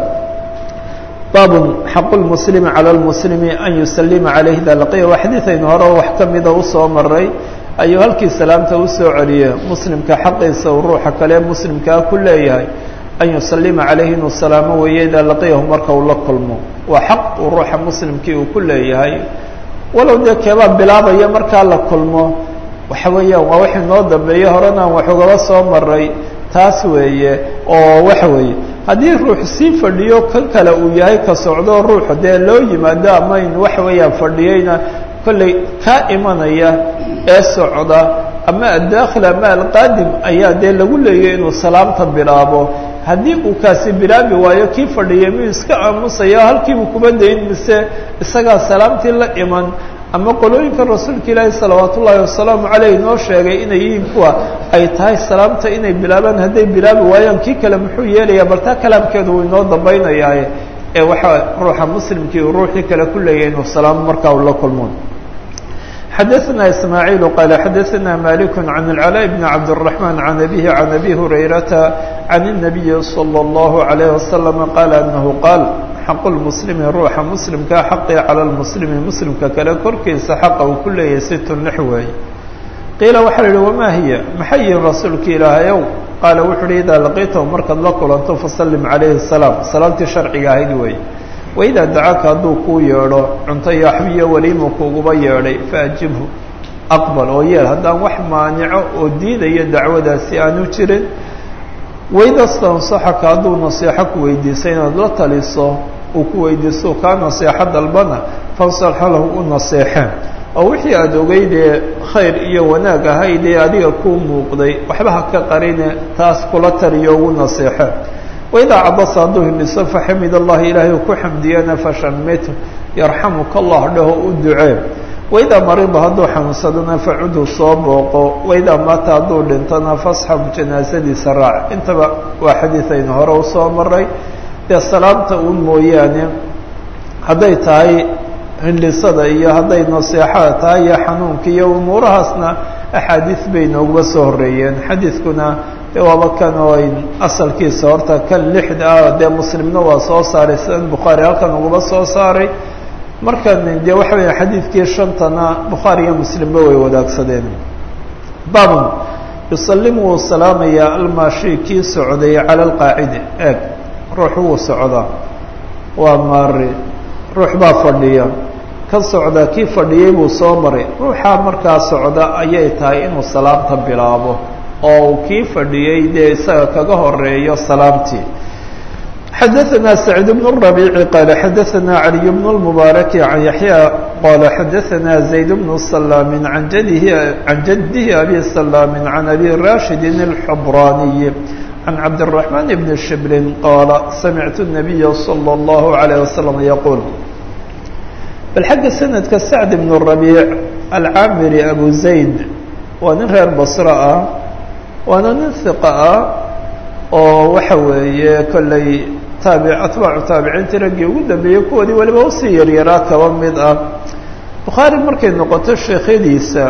baab xaqu lmuslimi cala lmuslimi an yusalima calayh ida laqiya waa xadiidaynu hore wax ka mida usoo maray ayuu halkii salaamta usoo celiyey muslimka xaqiisa uu ruuxa kale muslimkaa ku leeyahay an yusalima calayhi inuu salaamo weeye idaa laqiyahu marka uu la kulmo waa xaq uu ruuxa muslimkii uu ku leeyahay walow dee keebaa bilaabaya markaa la kulmo waxa weeyaan waa wixii noo dambeeyey horena aan wax ugaba soo maray taas weeye oo waxa weeye haddii ruux sii fadhiyo kan kale uu yahay ka socdo ruuxu dee loo yimaado ama in waxa weeyaan fadhiyeyna kolley kaa imanaya ee socda ama addaakhil ama alqaadim ayaa dee lagu leeyay inuu salaamta bilaabo haddii uu kaasi bilaabi waayo kii fadhiyay miyuu iska aamusaya halkiibuu kuba dayn mise isagaa salaamtii la iman ama qolooyinka rasuulka ilaahi salawaat ullaahi wasalaamu caleyh noo sheegay inay yihiin kuwa ay tahay salaamta inay bilaabaan hadday bilaabi waayaan kii kale muxuu yeelayaa bal taa kalaamkeedu wuu inoo dambaynayaaye ee waxaa ruuxa muslimkii uu ruuxii kale ku leeyahay inuu salaamo markaa uu la kulmo xadaثna ismaaعiil qaala xadaثna malik can اlcalaa bn cabdالرaحman can abihi can abi hurayrata can الnabiyi salى اllahu عalayه wasalam qaala anahu qaal xaqu lmuslimi ruuxa muslimkaa xaqii cala lmuslimi muslimka kale korkiisa xaqa uu ku leeyahay situn lix weey qiila waxaa la yihi wamaa hiya maxay yihin rasuulka ilaahayow qaala wuxu uhi idaa laqiitahu markaad la kulanto fasallim calayhi الsalaam salaamtii sharciga ahayd weey waidaa dacaaka hadduu kuu yeedho cunto iyo axbiyo weliimu kuuguba yeedhay faajibhu aqbal oo yeel haddaan wax maanico oo diidaya dacwadaasi aanu jirin waida stansaxaka hadduu naseexo ku weydiisa inaad la taliso uu ku weydiisto kaa naseexo dalbana fansalxa lahu u naseexeen oo wixii aada ogeydee khayr iyo wanaag ahaydee adiga kuu muuqday waxba ha ka qarine taas kula taliyo ugu naseexe waidaa cadasa hadduu hindhiso faxamid allahi ilaahay ku xamdiyana fashamit yarxamuka allah dhaho u ducee waidaa marida hadduu xanuunsadana facudhu soo booqo waidaa maata hadduu dhintana fasxab janaasadiisa raac intaba waa xadiidaynu hore usoo maray dee salaamta uun mooyaane hadday tahay hindhisada iyo hadday naseexada tahay iyo xanuunka iyo umuurahaasna axaadiis bay nooguba soo horeeyeen xadiidkuna dee waaba kan oo asalkiisa horta kan lixda ah dee muslimna waa soo saaray sidan bukhaari halkan uguba soo saaray markan dee waxa weya xadiidkii shantana bukhaari iyo muslimba way wadaagsadeen baabun yusalimu wuu salaamayaa almaashi kii socday cala alqaacidi eeg ruux wuu socdaa waa maari ruux baa fadhiya ka socda kii fadhiyey buu soo maray ruuxaa markaa socda ayay tahay inuu salaamta bilaabo oo uu kii fadhiyey dee isaga kaga horeeyo salaamtii xadaثna سacيid بن الربيع qال xadaثna عalي بن المبارك عن yaحyى qال xadaثna زayd بن سلام عan jadه أbي سلام عan أbي rاشhد الحbrاني عan cabدالرحمن بن شhبل qال samعت النبي صلى الله عليه وسلم يقول bal xagga snadka سacد بن الربيع الcاmري أbو زayd waa nin reer bصرة ah waana nin ثiqa ah oo waxa weeye kolley atbaacu taabiciintii raggii ugu dambeeyey kuwoodii waliba usii yaryaraa kaba mid ah bukhaari markay noqoto sheekhadiisa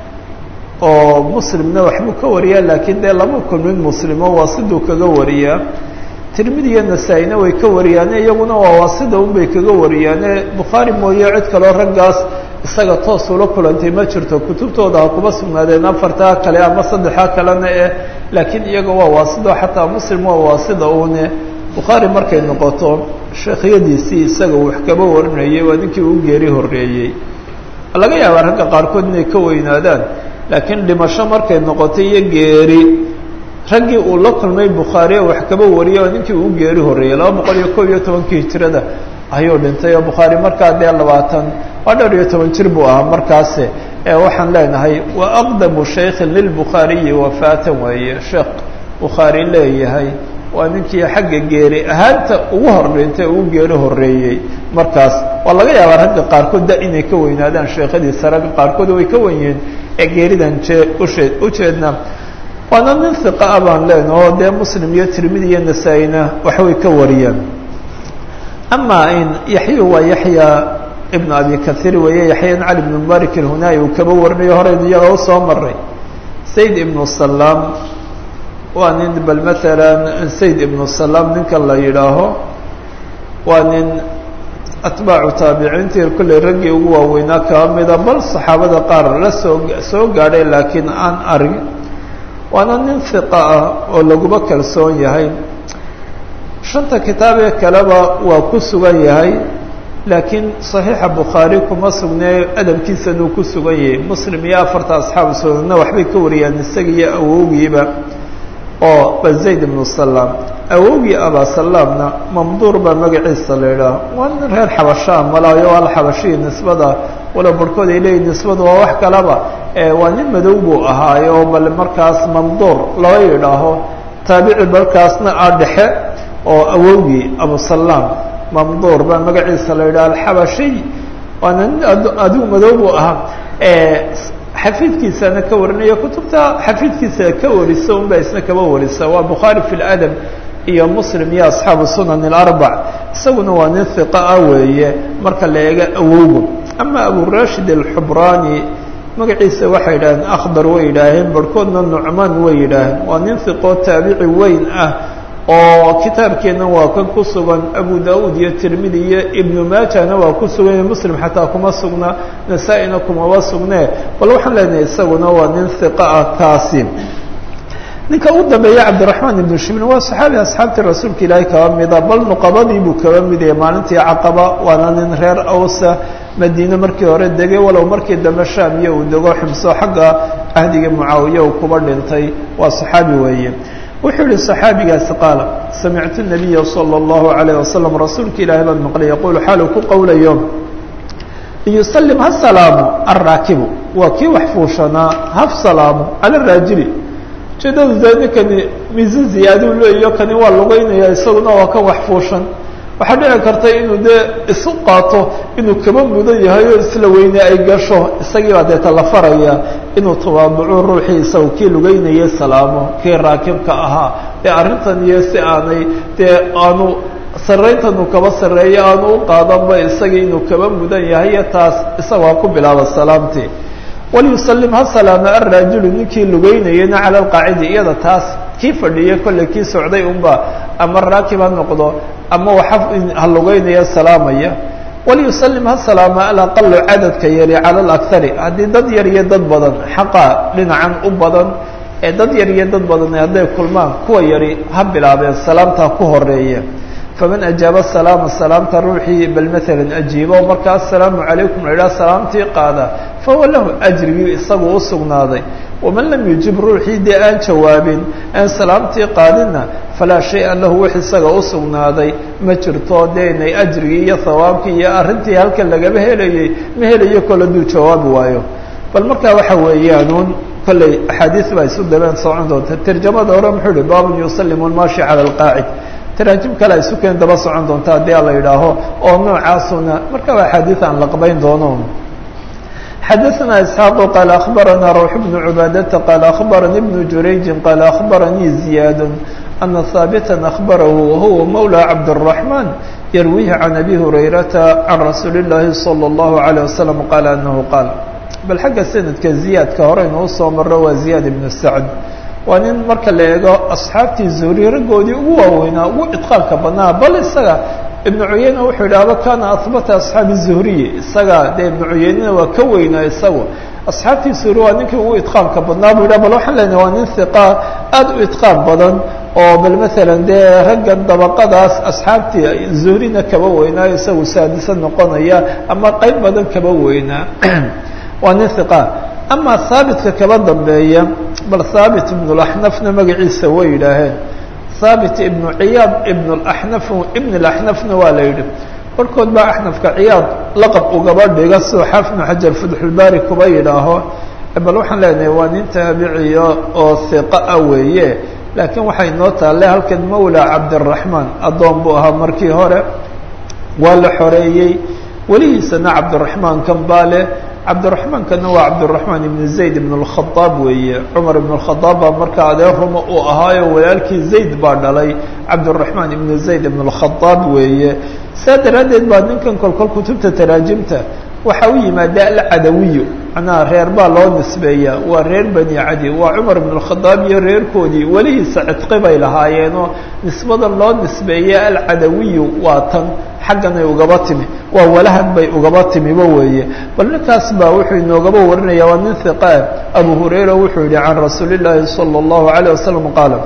oo muslimna waxbuu ka wariyaa laakiin dee lama kulmin muslimo waa siduu kaga wariyaa tirmidi iyo nasaa-ina way ka wariyaane iyaguna waa waasida unbay kaga wariyaane bukhaari mooye cid kaloo raggaas isaga toos ula kulantay ma jirto kutubtooda ha kuba sugnaadeen afartaa kale ama saddexaa kalena laakiin iyaga waa waasido xataa muslim waa waasida uune bukhaari markay noqoto sheekhyadiisii isaga wax kaba warinayay waa ninkii uu geeri horeeyey laga yaabaa ragga qaarkood inay ka weynaadaan laakiin dhimasho markay noqotay iyo geeri raggii uu la kulmay bukhaari wax kaba wariyay oo ninkii uu geeri horreeyey 211 hijrada ayuu dhintay oo bukhaari markaa dee 12 jir buu ahaa markaas waxaan leenahay waa aqdamu shaykhin lilbukhaariyi wafaatan weeye sheekh bukhaari leeyahay waa ninkii xagga geeri ahaanta ugu horreeyay ugu geeri horreeyay markaas waa laga yaabaa ragga qaarkood da inay ka weynaadaan sheekhadiisa ragga qaarkood way ka weyneen ee geeridan u jeedna waana nin hiqa ah baan leenahay oo dee muslim iyo tirmidi iyo nasaa-ina waxbay ka wariyaan ama in yaxya waa yaxya ibn abi kahiir weeye yaxya cali ibn mubarak alhunaayi uu kaba warinayo horey iyaga u soo maray sayd ibnu salaam waa nin bal maalan sayd ibnu salaam ninka la yidhaaho waa nin atbaacu taabiciintii kolley raggii ugu waaweynaa kaba mida bal saxaabada qaar la soo gaadhay laakiin aan arag waana nin hiqa ah oo laguba kalsoon yahay shanta kitaabee kaleba waa ku sugan yahay laakiin صaxiixa bukhaari kuma sugnee adabkiisanuu ku sugan yahay muslim iyo afarta asxaabu sunanna waxbay ka wariyaan isaga iyo awowgiiba oo bazayd ibnu salaam awowgii abasalaamna mamduur baa magaciisa la idhaah waa nin reer xabashaa malaayo waa la xabashii nisbada walow barhkood ay leeyihin nisbada waa wax kalaba waa nin madow buu ahaayo bal markaas mamduur loo yidhaaho taabici markaasna a dhexe oo awowgii abusalaam mamduur baa magaciisa la yidhaha alxabashiy waana nin adigu madow buu ahaa xafiidkiisana ka warinaya kutubta xafiidkiisa ka warisa unbaa isna kaba warisa waa bukhaari fi ladab iyo muslim iyo asxaabu sunan اlarbac isaguna waa nin hiqa ah weeye marka la eego awowga ama aburashid alxubraani magaciisa waxay yidhaaheen akhdar way yidhaaheen barhkoodna nucmaan way yidhaaheen waa nin hiqoo taabici weyn ah oo kitaabkeena waa kan ku sugan abu daud iyo tirmidi iyo ibnu maajana waa ku sugan muslim xataa kuma sugna nasaa-ina kumaba sugnee bal waxaan leenahay isaguna waa nin hiqa ah kaasi ninka u dambeeya cabdiraxmaan ibnu shibrin waa saxaabi asxaabtii rasuulka ilaahay kaba mida bal nuqabadii buu kaba midaya maalintii caqaba waana nin reer awsa madiine markii hore degay walow markii dambe shaam iyo uu dego ximso xagga cahdiga mucaawiya uu kuba dhintay waa saxaabi weeye wuxuu yihi صaxaabigaasi qaala samictu الnabiya salى الlahu عalيه wasalam rasuulka ilaahay baan maqlay yaquulu xaalu ku qowlayo liyusalim ha salaamo alraakibu waa kii wax fuushanaa haf salaamo cala raajili ujeedadu de ninkani miise ziyaaduu leeyo kani waa lugeynaya isaguna waa kan wax fuushan waxaa dhici karta inuu dee isu qaato inuu kaba mudan yahay oo isla weyne ay gasho isagii baa deeta la faraya inuu tawaaduco ruuxii isaga kii lugeynayay salaamo kii raakibka ahaa ee arrintan iyo si aanay dee aanu sarrayntanu kaba sarreeyo aanu u qaadanba isagii inuu kaba mudan yahay iyo taas isaga ha ku bilaaba salaamtii waliyusalim ha salaamo alraajulu ninkii lugeynayana cala alqaacidi iyada taas kii fadhiya kolley kii socday unba ama raakib ha noqdo ama waxa ha lugeynaya salaamaya waliyusalim ha salaamo alaqalu cadadka yari cala alakari haddii dad yar iyo dad badan xaqa dhinacan u badan ee dad yar iyo dad badan hadday kulmaan kuwa yari ha bilaabeen salaamtaa ku horeeya faman ajaaba salaama salaamta ruuxii bal maalan ajiibo markaa asalaamu calaykum la idhaha salaamtii qaada fahuwa lahu ajrigii isagu u sugnaaday waman lam yujib ruuxii dee aan jawaabin aan salaamtii qaadinna falaa shay-a lahu wix isaga u sugnaaday ma jirto dee inay ajrigii iyo hawaabkii iyo arrintii halkan lagaba helayey ma helayo kol hadduu jawaabi waayo bal markaa waxa weeyaanuun kolley axaadiis baa isu dabeen socon doonta tarjamada hore muxuu ihi baabun yusalimu lmaashi cala alqaacid taraajim kale ay isu keen daba socon doonta haddii ala yidhaaho oo noocaasuna markaba axaadiis aan la qabayn doono xadaثna isxaaq qaala akhbarana rawx bnu cubaadata qaala akhbaranii bnu jurayji qaala akhbaranii ziyaad ana haabita akhbarahu wahuwa mawla cabdالرaحman yarwihi can abi hurayrata can rasuuli اllahi salى الlahu عalيه wasalam qaala anahu qaal bal xagga sanadka ziyaadka horeynu usoo maro waa ziyaad ibnu sacd waa nin marka la eego asxaabtii zuhri raggoodii ugu waaweynaa ugu idqaalka badnaa bal isaga ibnu cuyeyna wuxuu idhaahba kana ahbata asxaabi zuhriyi isaga dee ibnu cuyeynena waa ka weynaa isagu asxaabtii zuhri waa ninkii ugu idqaalka badnaa buu yidhah bal waxaan leenahay waa nin hiqa aada u idqaal badan oo bal maalan dee raggan dabaqadaas asxaabtii zuhrina kaba weynaayo isagu saadisa noqonaya ama qayb badan kaba weynaa waa nin hiqa ama haabitka kaba dambeeya bal haabit ibn اlaxnafna magaciisa way yidhaaheen haabit ibnu ciyaad ibn اlaxnafna waa la yidhi korkood baa axnafka ciyaad laqab ugaba dhiga soo xaafid ibnu xajar fatxulbaari kuba yidhaaho bal waxaan leenahay waa nin taabiciya oo hiqa ah weeye laakiin waxay noo taalle halkan mawla cabdiraxmaan addoon buu ahaa markii hore waa la xoreeyey welihiisana cabdiraxmaan kan baa leh cabdiraxmaankana waa cabdiraxmaan ibn zayd ibn اlkhadaab weeye cumar ibn اlkhadaab baa markaa adeer ruma uu ahaayo walaalkii zayd baa dhalay cabdiraxmaan ibn zayd ibn اlkhadaab weeye saa daraaddeed baa ninkan kolkol kutubta taraajimta waxa u yimaada alcadawiyu macnaha reer baa loo nisbeeyaa waa reer bani cadi waa cumar ibn اlkhadaab iyo reerkoodii welihiisa cidqi bay lahaayeenoo nisbada loo nisbeeya alcadawiyu waa tan xaggan ay ugaba timi waa walahan bay ugaba timiba weeye bal ninkaas baa wuxuu inoogaba warinaya waa nin hiqaa abu hurayra wuxuu yihi can rasuuli llaahi salى اllahu عalيه wasalam qaala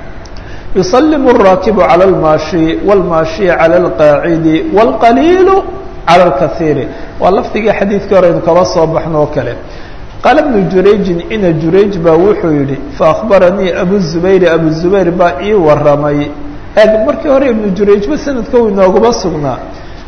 yusalimu الraakibu calى اlmaashi wاlmaashi calى اlqaacidi wاlqaliilu calى اlkaiiri waa lafdigii xadiidkii hore aynu kaba soo baxno oo kale qaala ibnu jurayjin ina jurayj baa wuxuu yihi faakbaranii abu zubayr abu zubayr baa ii waramay markii hore ibnu jurayjba sanadka uu inoogaba sugnaa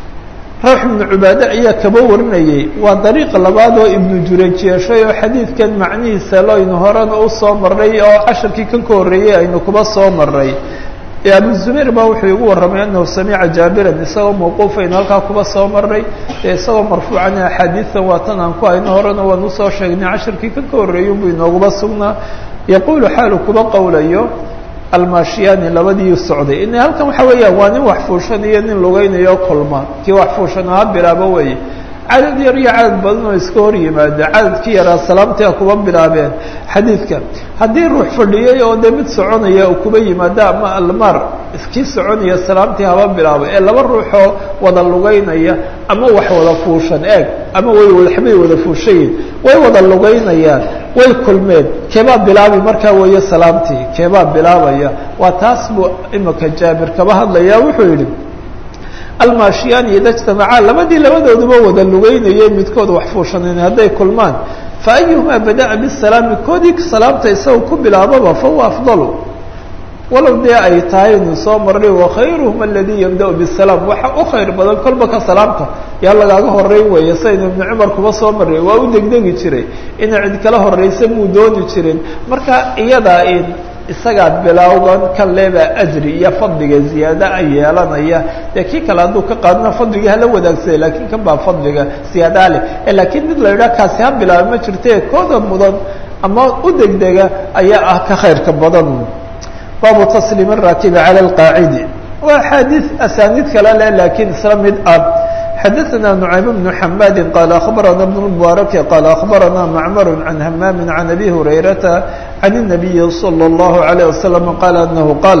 rawx ibnu cubaade ayaa kaba warinayey waa dariiqa labaad oo ibnu jurayj yeeshay oo xadiidkan macnihiisa loynu horena usoo marnay oo casharkii kan ka horreeyey aynu kuba soo marnay abu zubayr baa wuxuu igu warramay anahu samica jaabiran isagoo mawquufaynu halkaa kuba soo marnay isagoo marfuucan axaadiidan waa tan aan ku hayno horena waan usoo sheegnay casharkii kan ka horreeyey buu inooguba sugnaa yaquulu xaalu kuba qowlayo almaashiyaani labadii socday in halkan waxa weeyaan waa nin wax fuushanayo nin lugaynayo kulma kii wax fuushana ha bilaabo weeye cadad yar iyo cadad badan oo iska hor yimaada cadadkii yaraa salaamtia kuba bilaabeen xadiidka haddii ruux fadhiyey oo dee mid soconaya uu kuba yimaado ama almar kii soconaya salaamtii haba bilaabo ee laba ruuxoo wada lugaynaya ama wax wada fuushan eeg ama waxbay wada fuushayiin way wada lugaynayaan way kulmeen keebaa bilaabi markaa weeye salaamtii keebaa bilaabaya waa taas buu imika jaabir kaba hadlaya wuxuu yidhi almaashiyaani ida jtamacaa labadooduba wada lugeynayeen midkood wax fuushanayn hadday kulmaan faayuhumaa bada'a bisalaami koodii salaamta isaga ku bilaababa fahuwa afdalu walow dee ay tahay inu soo marnay wakhayruhum aladii yabda'u bisalaam waxa u khayr badan kolba ka salaamta yaa lagaaga horeyn weeye saynu ibnu cumar kuba soo marnay waa u degdegi jiray inay cid kala horeysa muu dooni jirin marka iyadaa isagaa bilowgan kan leebaa ajri iyo fadliga ziyaada a yeelanaya dee kii kale hadduu ka qaadana fadligii hala wadaagsaday laakiin kan baa fadliga ziyaadaa leh laakiin mid la yidhaha kaasi ha bilaaba ma jirte kooda mudan ama u degdega ayaa ah ka khayrka badan baabu tasliim الraakibi calى اlqaacidi waa axaadiid asaaniid kale leh laakiin isla mid ah xadaثna نucaym بن حmadi qال أخbarana بن المبارك qال أخbarana معmر عن hmam عن أbي هurayرaةa عن النaبiي صلى الله عليه وسلم qال أنه qاal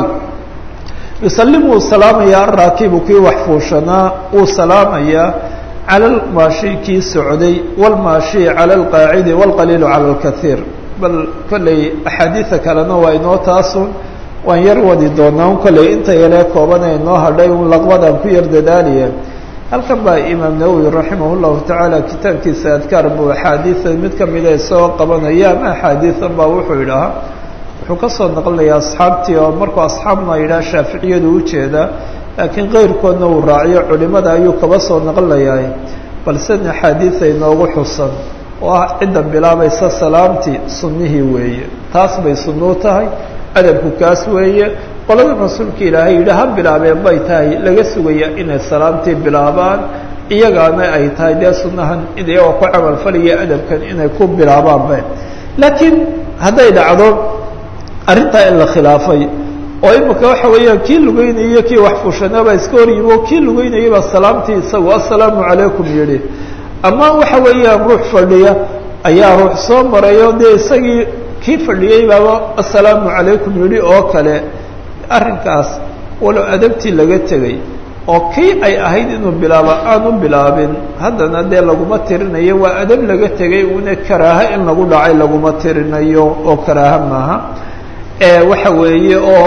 يusلم wuu salaamaya الraakibu kii wax fuushanaa wuu salaamaya calى اlmaashi kii socday wاlmaashi calى الqاacidi wاlqaliil calى الkaثيir bal kolley axaadiiثa kalena waa inoo taasun waan yar wadi doonaa kolley inta yalee koobana inoo hadhay un laqbadaan ku yar dadaaliya halkan baa imaam nawowi raximah اllahu tacaala kitaabkiisa adkaar buu axaadiida mid kamida isagoo qabanaya ama axaadiidan baa wuxuu yidhahaa wuxuu ka soo naqlinayaa asxaabtii oo markuu asxaabna yidhaha shaaficiyadu ujeeda laakiin keyrkoodna uu raaciyo culimada ayuu kaba soo naqlinayaa balse axaadiida inoogu xusan oo ah cidda bilaabaysa salaamtii sunnihii weeye taas bay sunnuu tahay adabku kaas weeye qolada rasuulka ilaahay yidhi ha bilaabeen bay tahay laga sugaya inay salaamtii bilaabaan iyagaana ay tahay dee sunnahan iyagoo ku camalfalaya adabkan inay ku bilaabaanba laakiin hadday dhacdo arrintaa in la khilaafay oo imika waxa weeyaan kii lugeynaya kii wax fuushanaabaa iska hor yimi oo kii lugeynayabaa salaamtii isagu assalaamu calaykum yidhi ama waxa weeyaan ruux fadhiya ayaa ruux soo marayo dee isagii kii fadhiyey baaba assalaamu calaykum yidhi oo kale arrinkaas walow adabtii laga tegay oo kii ay ahayd inuu bilaabo aanu bilaabin haddana dee laguma tirinayo waa adab laga tegay una karaaha in lagu dhacay laguma tirinayo oo karaaha maaha waxa weeye oo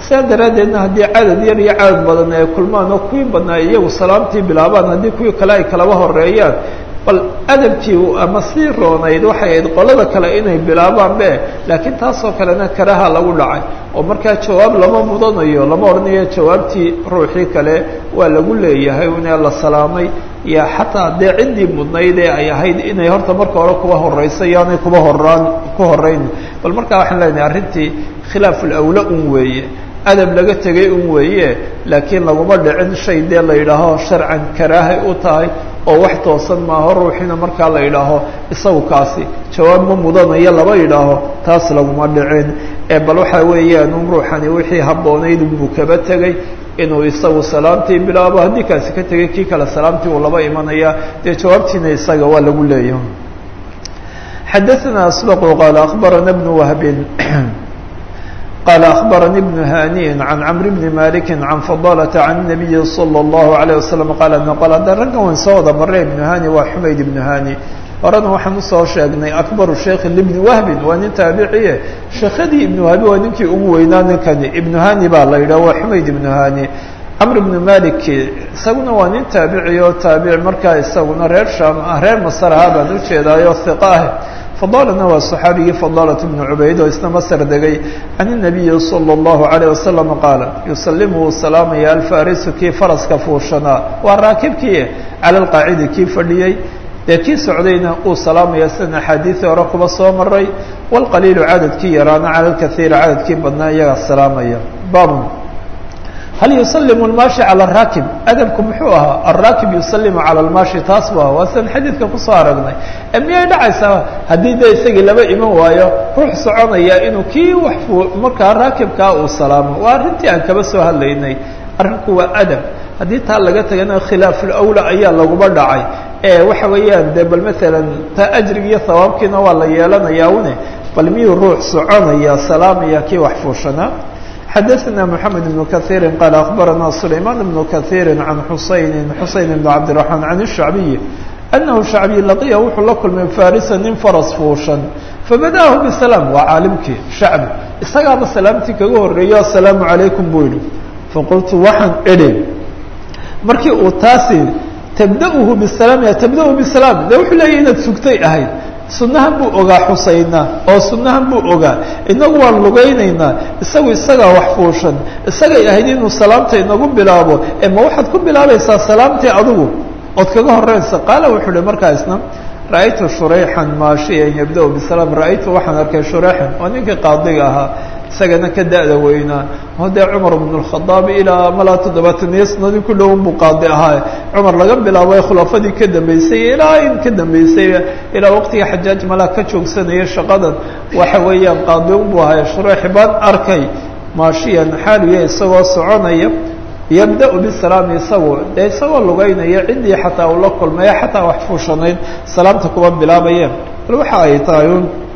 sidaa daraaddeedna haddii cadad yar iyo cadad badan ay kulmaan oo kuwii badnaa iyagu salaamtii bilaabaan haddii kuwii kale ay kalaba horeeyaan bal adabkii ama sii roonayd waxay ahayd qolada kale inay bilaabaan be laakiin taasoo kalena karaha lagu dhacay oo markaa jawaab lama mudanayo lama odhanayo jawaabtii ruuxii kale waa lagu leeyahay inaa la salaamay iyo xataa dee ciddii mudnayd ee ay ahayd inay horta marka hore kuba horeysa iyoanay kuba ku horeyn bal markaa waxaan leenahay arrintii khilaaf ulawla un weeye adab laga tegay un weeye laakiin laguma dhicin shay dee la yidhaaho sharcan karaahay u tahay oo wax toosan maaho ruuxina markaa la yidhaaho isagu kaasi jawaab ma mudanayo laba yidhaaho taas laguma dhicin bal waxaa weeyaan un ruuxani wixii habboonayd unbuu kaba tegay inuu isagu salaamtii bilaabo haddii kaasi ka tegay kii kale salaamtii uu laba imanaya dee jawaabtiina isaga waa lagu leeyahay xadaثna asbq qaala akhbarana bn wahbin قال أخبرني بن هانئ عن عمرو بن مالك عن فضالة عن النبي صلى الله عليه وسلم قال أنه قال هذا رجل وانسوض مرة بن هانئ وحميد بن هانئ ورنا وحن صار شيخنا أكبر الشيخ لابن وهب وأن تابعيه شيخدي ابن وهب وأنك وينان كان ابن هانئ بالله وحميد بن هانئ عمرو بن مالك سونا وأن تابعيه تابع مركز سونا رير شام رير مصر هذا نشيدا يوثقاه فضالنا والصحابي فضالة بن عبيد وإسنا مصر دقي عن النبي صلى الله عليه وسلم قال يسلمه السلام يا الفارس كي فرس كفوشنا والراكب كي على القاعد كي فليي كي سعودينا السلام يا سنة حديث ورقب الصومري والقليل عدد كي يرانا على الكثير عدد كي بدنا يا السلام يا باب هل يسلم الماشي على الراكب أدبكم حوها الراكب يسلم على الماشي تصبه وأصلا حديثك قصارنا أمي دعسة هدي ده يسجل لما إمام وايا روح صعنا يا إنه كي وحفو مركا الراكب كاو السلام وأرنتي أنك بس وهالليني أرنكوا أدب هدي تعلقت أنا خلاف الأولى أيام لو بدعي وحويان ده بل مثلا تأجري ثواب كنا ولا يالنا ياونه بل مي روح صعنا يا سلام يا كي وحفوشنا حدثنا محمد بن كثير قال أخبرنا سليمان بن كثير عن حسين بن عبد الرحمن عن الشعبي أنه الشعبي لقيه وحلق من فارس فرس فوشا فبدأه بالسلام وعالمك شعبي استقام سلامتك الرياء السلام عليكم بويلو فقلت وحن إلي مركي أتاسي تبدأه بالسلام يا تبدأه بالسلام لو حلقين تسكتي أهيد sunnahan buu ogaa xusaynaa oo sunnahan buu ogaa inagu waan lugaynaynaa isagaa wax fuushan isagay ahayd inuu salaamta inagu bilaabo ma waxaad ku bilaabaysaa salaamtii adigu ood kaga horeysa qaala wuxuu uhi markaa isna ra'aytu shurayxan maashiyan yabda-u bisalaam ra'aytu waxaan arkay shurayxan oo ninkii qaadiga ahaa isagana ka da-da weynaa oo dee cumar bn اlkhadaab ilaa malaa 70 sanadii ku dhowan buu qaadi ahaa cumar laga bilaabay khulafadii ka dambeysay ilaa in ka dambeysay ilaa waqtiga xajaaj malaa ka joogsanayay shaqadan waxa weeyaan qaadi un buu ahaa shurayx baan arkay maashiyan xaaliya isagoo soconaya yabda-u bisalaam isagoo lugaynaya ciddii xataa uu la kulmaya xataa wax fuushanayd salaamta kuma bilaabayeen bal waxa ay tahay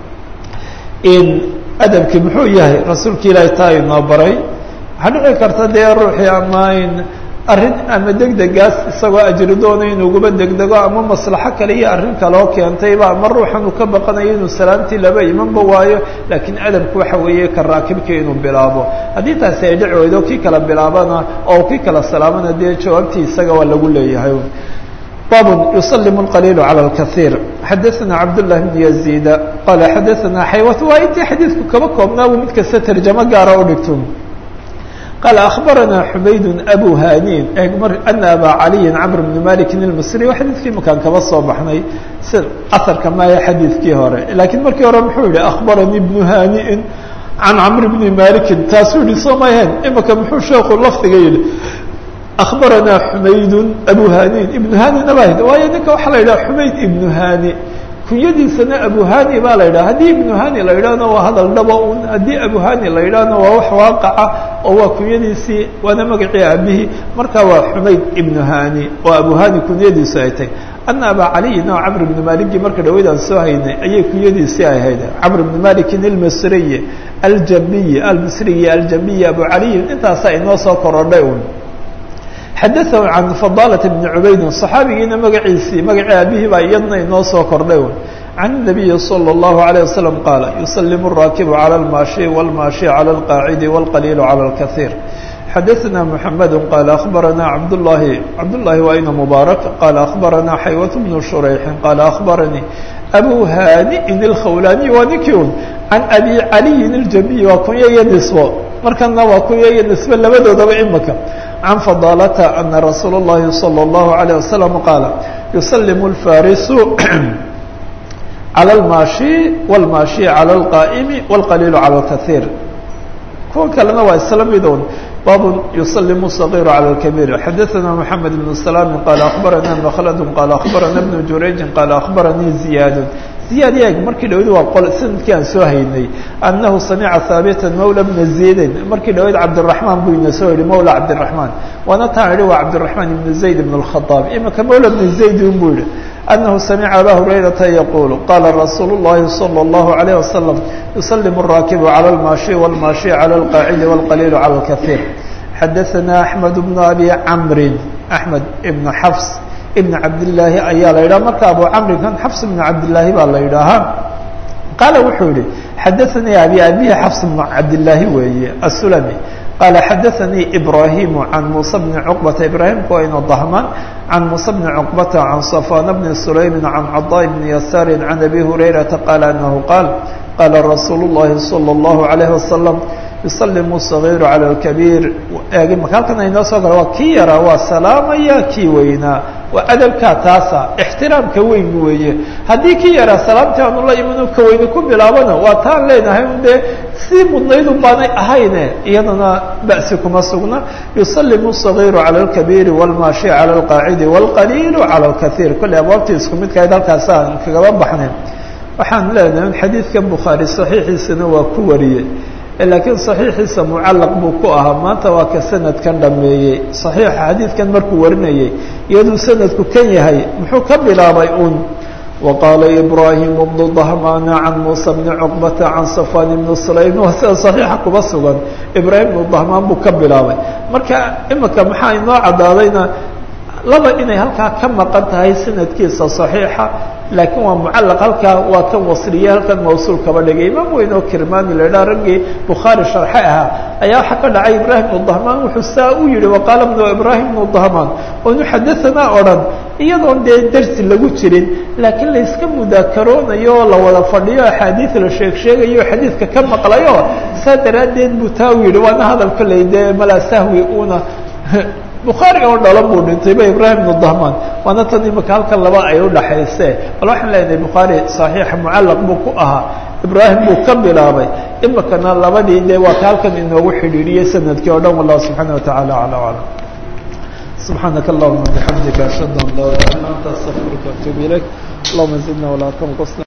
in adabkii muxuu yahay rasuulka ilaahay taa inoo baray waxaa dhici karta dee ruuxii ama in arrin ama degdegaas isagoo ajri doonay inuuguba degdego ama maslaxo kale iyo arrin kaloo keentayba ama ruuxan uu ka baqanayo inuu salaamtii laba imanba waayo laakiin adabku waxa weeye ka raakibkii inuu bilaabo haddii taasi ay dhici weydo kii kala bilaabana oo kii kala salaamana dee jawaabtii isaga waa lagu leeyahay باب يسلم القليل على الكثير حدثنا عبد الله بن يزيد قال حدثنا حيوة وإنت حديثك كما كنا ومتك سترجمة قارة ودكتم قال أخبرنا حميد أبو هانين أن أبا علي عمرو بن مالك المصري وحديث في مكان كما صبحني أثر كما يحديث كيهوري لكن مركي ورا محولي أخبرني ابن هانئ عن عمرو بن مالك تاسولي صميهن إما كمحول شيخ اللفظ قيل أخبرنا حميد أبو هاني ابن هاني نباهد وينك وحلا إلى حميد ابن هاني كيدي سنة أبو هاني ما لا هدي ابن هاني لا يرانا وهذا النبأ هدي أبو هاني لا يرانا وهو واقع وهو كيدي سي وأنا مقطع به مركب حميد ابن هاني وأبو هاني كيدي سايتين أن أبا علي نوع عمرو بن مالك مركب ويدا سوهين أي كيدي سي هيدا عمرو بن مالك المصري الجنبي المصري الجنبي أبو علي أنت ساين وصاكر الرئون حدثه عن فضالة بن عبيد الصحابي مقعيسي مقع أبيه بأيضنا نوصو كردون عن النبي صلى الله عليه وسلم قال يسلم الراكب على الماشي والماشي على القاعد والقليل على الكثير. حدثنا محمد قال أخبرنا عبد الله وأين مبارك قال أخبرنا حيوة بن شريح قال أخبرني أبو هانئ الخولاني ونكيون عن أبي علي الجبي وكنيا ينسبه مركنا وكنيا ينسبه لبدو دبع إمك عن فضالة أن رسول الله صلى الله عليه وسلم قال يسلم الفارس على الماشي والماشي على القائم والقليل على الكثير. كون كلنا والسلام بدون باب يسلم الصغير على الكبير. حدثنا محمد بن سلام قال أخبرنا مخلد قال أخبرنا ابن جريج قال أخبرني زياد ياك markii dhawid waa qol sanadkii aan soo haynay annahu sami'a thabitan mawla ibn zayd markii dhawid abdurrahman buu ina soo yiri mawla abdurrahman wana taari waa abdurrahman ibn zayd ibn al-khattab imaka mawla ibn zayd buu yiri annahu sami'a abu hurayrah yaqulu qala rasulullah sallallahu alayhi wasallam yusallimu ar-rakibu ala al-mashi wal-mashi ala al-qa'id wal-qalil ala al-kathir. حدثنا أحمد بن أبي عمرو أحمد بن حفص ابن عبد الله أيا ليلى مركب أبو عمرو كان حفص بن عبد الله بالليلها قال وحولي حدثني أبي حفص بن عبد الله وهي السلمي قال حدثني إبراهيم عن موسى بن عقبة إبراهيم كوين الضهمان عن موسى بن عقبة عن صفان بن سليم عن عطاء بن يسار عن أبي هريرة قال أنه قال رسول الله صلى الله عليه وسلم يسلم الصغير على الكبير. مكالكنا ينصر وكيرا وسلام يا كيوينا وأدب كاتاسا احترام كوين ويه هدي كيرا سلامتي عن الله يمنو كوين كم بلابنا وطان لنا هم ده سيب النيل باني أهينا يننا بأسكم السغنا. يسلم الصغير على الكبير والماشي على القاعد والقليل على الكثير كل أبواب تسكم كيدا كاسان كجواب بحنا وحن لنا من حديث كم بخاري صحيح السنة وكوريه لكن صحيح معلق بوكوها ما تواك سند كان دميي صحيح حديث كان مركو ورنيي يدو سند كان يحيى محو كبلا بايون. وقال إبراهيم بن ضهمان عن موسى بن عقبة عن صفان بن سليم صحيح كبسغا إبراهيم بن ضهمان بكبلا باي marka imaka maxaa inoo cadaadayna laba inay halka ka maqan tahay sanadkiisa saxiixa laakiin waa mucallaq halka waa kan wasriye halkan mawsuul kaba dhigay imaam weyno kirmaani la dhaarangay bukhari sharxaha ayaa waxa ka dhacay ibrahim ibn dhahman wuxuu saa u yiri waqala ibn ibrahim ibn dhahman oo xadathana oran iyadoo darsi lagu jirin laakiin la iska mudakaroonayo la wada fadhiyo xadiis la sheegayo xadiiska ka maqlayo sadaraadeed buu taa yiri waana hadalka leeyahay mala sahwi una بخاري أو دلبو نتيبة إبراهيم بن الضهمان وأنا تني مكان كلبا أيو دحيسه والله إحنا لأن البخاري صحيح معلق بكوها إبراهيم مكمل أبي إما كان لبا دي وكال كان إنه وحدي سند كيودم الله سبحانه وتعالى على وعلى سبحانك اللهم وبحمدك أشهد أن لا إله إلا أنت أستغفرك وأتوب إليك اللهم زدنا ولا تنقصنا.